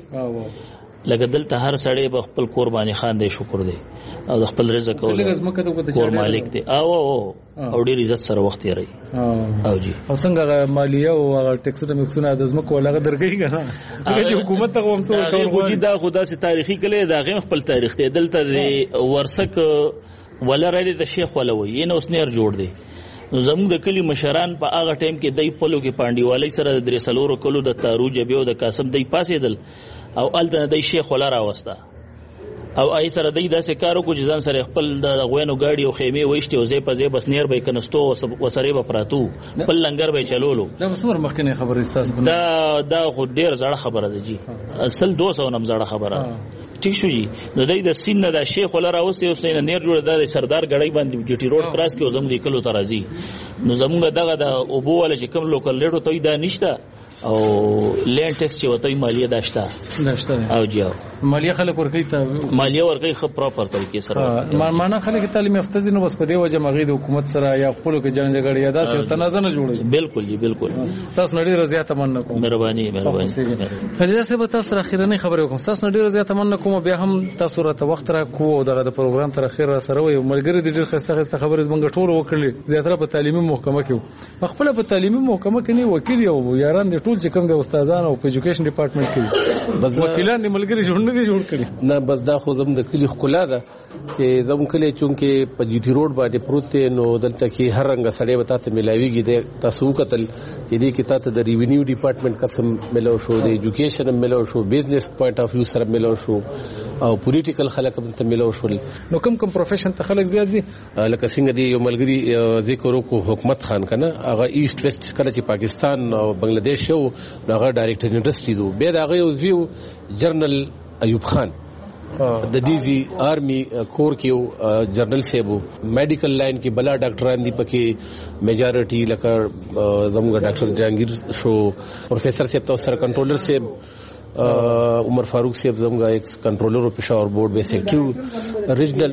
لکه دلته هر سړی به خپل قرباني خان دی شکر دی او د خپل رزق او کور مالک دی او ډیر عزت سره وخت یې رہی او جی او څنګه مالیه او ټیکسونه مکسونه د زمکو لغه درګي کنه چې حکومت ته هم څه ټول خو دا خدا سي تاریخي کله دا غیم خپل تاریخ دی دلته ورسک ولرالي د شیخ ولوي نه اوس نیر جوړ دی نو زموږ د کلی مشران په هغه ټیم کې دای پلو کې پانډیوالي سره د درې سلورو کلو د تارو جبیو د قاسم دای پاسې دل او الته دای شیخ ولا راوستا او آی سره دای داسې کارو کو ځان سره خپل د غوینو گاډي او خیمه وښتي او زې په زې بس نیر به کنستو وسره به پراتو خپل لنګر به چلولو دا څومره مخکنه خبره استاد دا خو ډیر زړه خبره ده جی اصل 200 نم زړه خبره ٹھیک شو جی نو دای د سین د شیخ ولا راوستي او سین نیر جوړ د سردار غړی باندې جی ټی روډ کراس کې او زموږ د کلو ترازی نو زموږ دغه د اوبو ول چې کوم لوکل لیډو ته دا نشته او لینډ ټیکس چې وته مالیه داشته او جی مالیه خلک ورکوي ته مالیه ورکوي خو پراپر طریقې سره معنا خلک تعلیم یافته دي نو بس په دې وجه مغې د حکومت سره یا خپل کې جنگ جګړه یا داسې تنازع نه جوړي بالکل جی بالکل تاسو نړۍ رضا تمنا کوم مهرباني خلیدا صاحب تاسو سره اخیرنی خبره کوم تاسو نړۍ رضا تمنا کوم بیا هم تاسو راته وخت را کو دغه د پروګرام تر اخیر سره وي ملګری د ډېر خسته خبره زمونږ ټول وکړي زیاتره په تعلیمي محکمه کې خپل په تعلیمي محکمه کې نه وکیل یو یاران د ټول چې کوم د استادانو په ایجوکیشن ډپارټمنټ کې بس وکیلان د ملګری جوړ نه جوړ کړي نه بس دا خو زم د کلی خلا ده چې زم کلی چونکه په جی ټی روډ باندې پروت نو دلته کې هر رنګ سړی وتا ته ملاویږي د تاسو قتل چې دې کې تاسو د ریوینیو ډپارټمنټ قسم ملو شو د ایجوکیشن ملو شو بزنس پوینټ اف ویو سره ملو شو او پولیټیکل خلک هم ته ملو شو نو کوم پروفیشن ته خلک زیات دي لکه څنګه دی یو ملګری ذکر وکړو حکومت خان کنه هغه ایست ویسٹ کله چې پاکستان او بنگلاديش شو هغه ډایریکټر انډستری دو به دا هغه وزویو جنرال ایوب خان د ډیزی آرمی کور کې جنرال صاحب میډیکل لاین کې بلا ډاکټران دی پکې میجارټي لکه زموږ ډاکټر جهانگیر شو پروفیسر صاحب تاسو سره کنټرولر صاحب عمر فاروق صاحب زموږ ایکس کنټرولر پېښور بورډ به سیکریټری ریجنل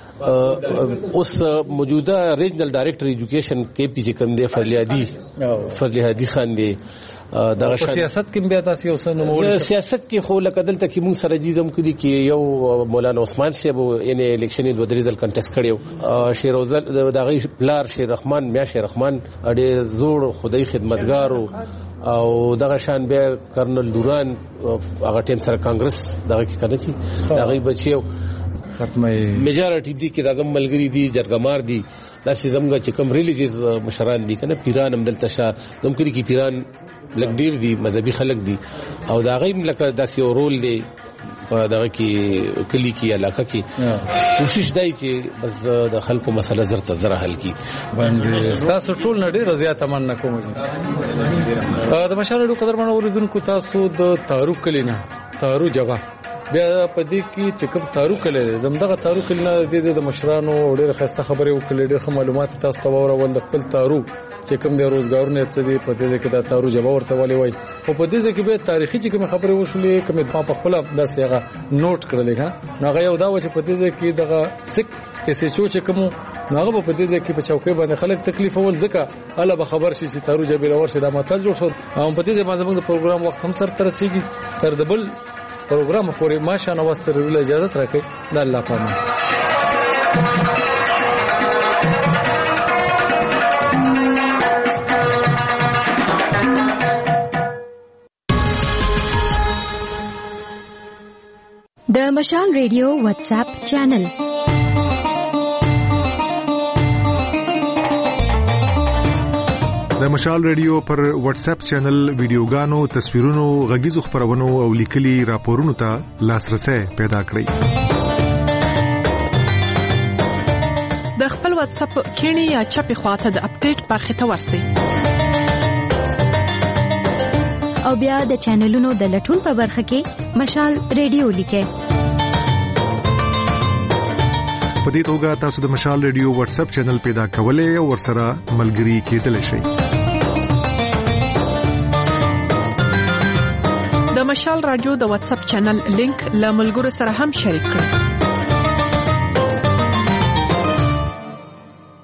اوس موجوده ریجنل ډایریکټر ایجوکیشن کې پی چې کوم دی فضل هادي خان دی دا سیاست کې بیا تاسو اوس نو مول سیاست کې خو لکه دلته کې موږ سره جیزم کړی کې یو مولانا عثمان صاحب یعنی الیکشن د ودریزل کنټیسټ کړیو شیروزل دا غي پلار شیر رحمان میا شیر رحمان اړې زوړ خدای خدمتګار او دغه شان بیا کرنل دوران هغه ټیم سره کانګرس دغه کې کنه چې دغه بچیو ختمه میجارټي دي کې دغه ملګری دي جرګمار دي دا چې زموږ چې کوم ریلیجیز مشران دي کنه پیران هم دلته شه زموږ کې پیران لګ ډیر دي مذهبي خلک دي او دا غیم لکه داسې رول دی په دغه کې کلی کې علاقه کې کوشش دی چې بس د خلکو مسله زره حل کی باندې تاسو ټول نه ډیر زیات تمنا کوم د مشالو قدر منو اوریدونکو تاسو د تعارف کلینا تارو جواب بیا په دې کې چې کوم تعارف کړي زموږ تعارف کړي نه د مشرانو ډېر خسته خبرې وکړي ډېر معلومات تاسو ته ورول د خپل تعارف چې کوم د روزګارونه څه دي په دې کې دا تعارف جواب ورته ولي وای او په دې کې به تاریخي چې کوم خبرې وشولې کوم په خپل د سیغه نوٹ کړل ها هغه یو دا و چې په دې کې دغه سک اس ایچ او چې کوم هغه په دې کې په چوکۍ باندې خلک تکلیف ول ځکه الله به خبر شي چې تعارف جواب ورشي دا ماتل جوړ شو او په دې باندې موږ د پروګرام وخت هم سره ترسيږي تر دبل پروګرام پورې ماشا نوستر اجازه راکړي د الله پامه د مشال ریډیو واتس اپ چینل د مشال ریډیو پر واتس اپ چینل ویډیوګانو تصویرونو غږیزو خبرونو او لیکلي راپورونو ته لاسرسي پیدا کړئ د خپل واتس اپ کینی یا چپی خواته د اپډیټ برخه ته ورسئ او بیا د چینلونو د لټون په برخه کې مشال ریډیو لیکئ په دې توګه تاسو د مشال ریډیو واتس اپ چینل پیدا کولای او ورسره ملګري کېدلی شئ د مشال رادیو د واتس اپ چینل لینک له ملګرو سره هم شریک کړئ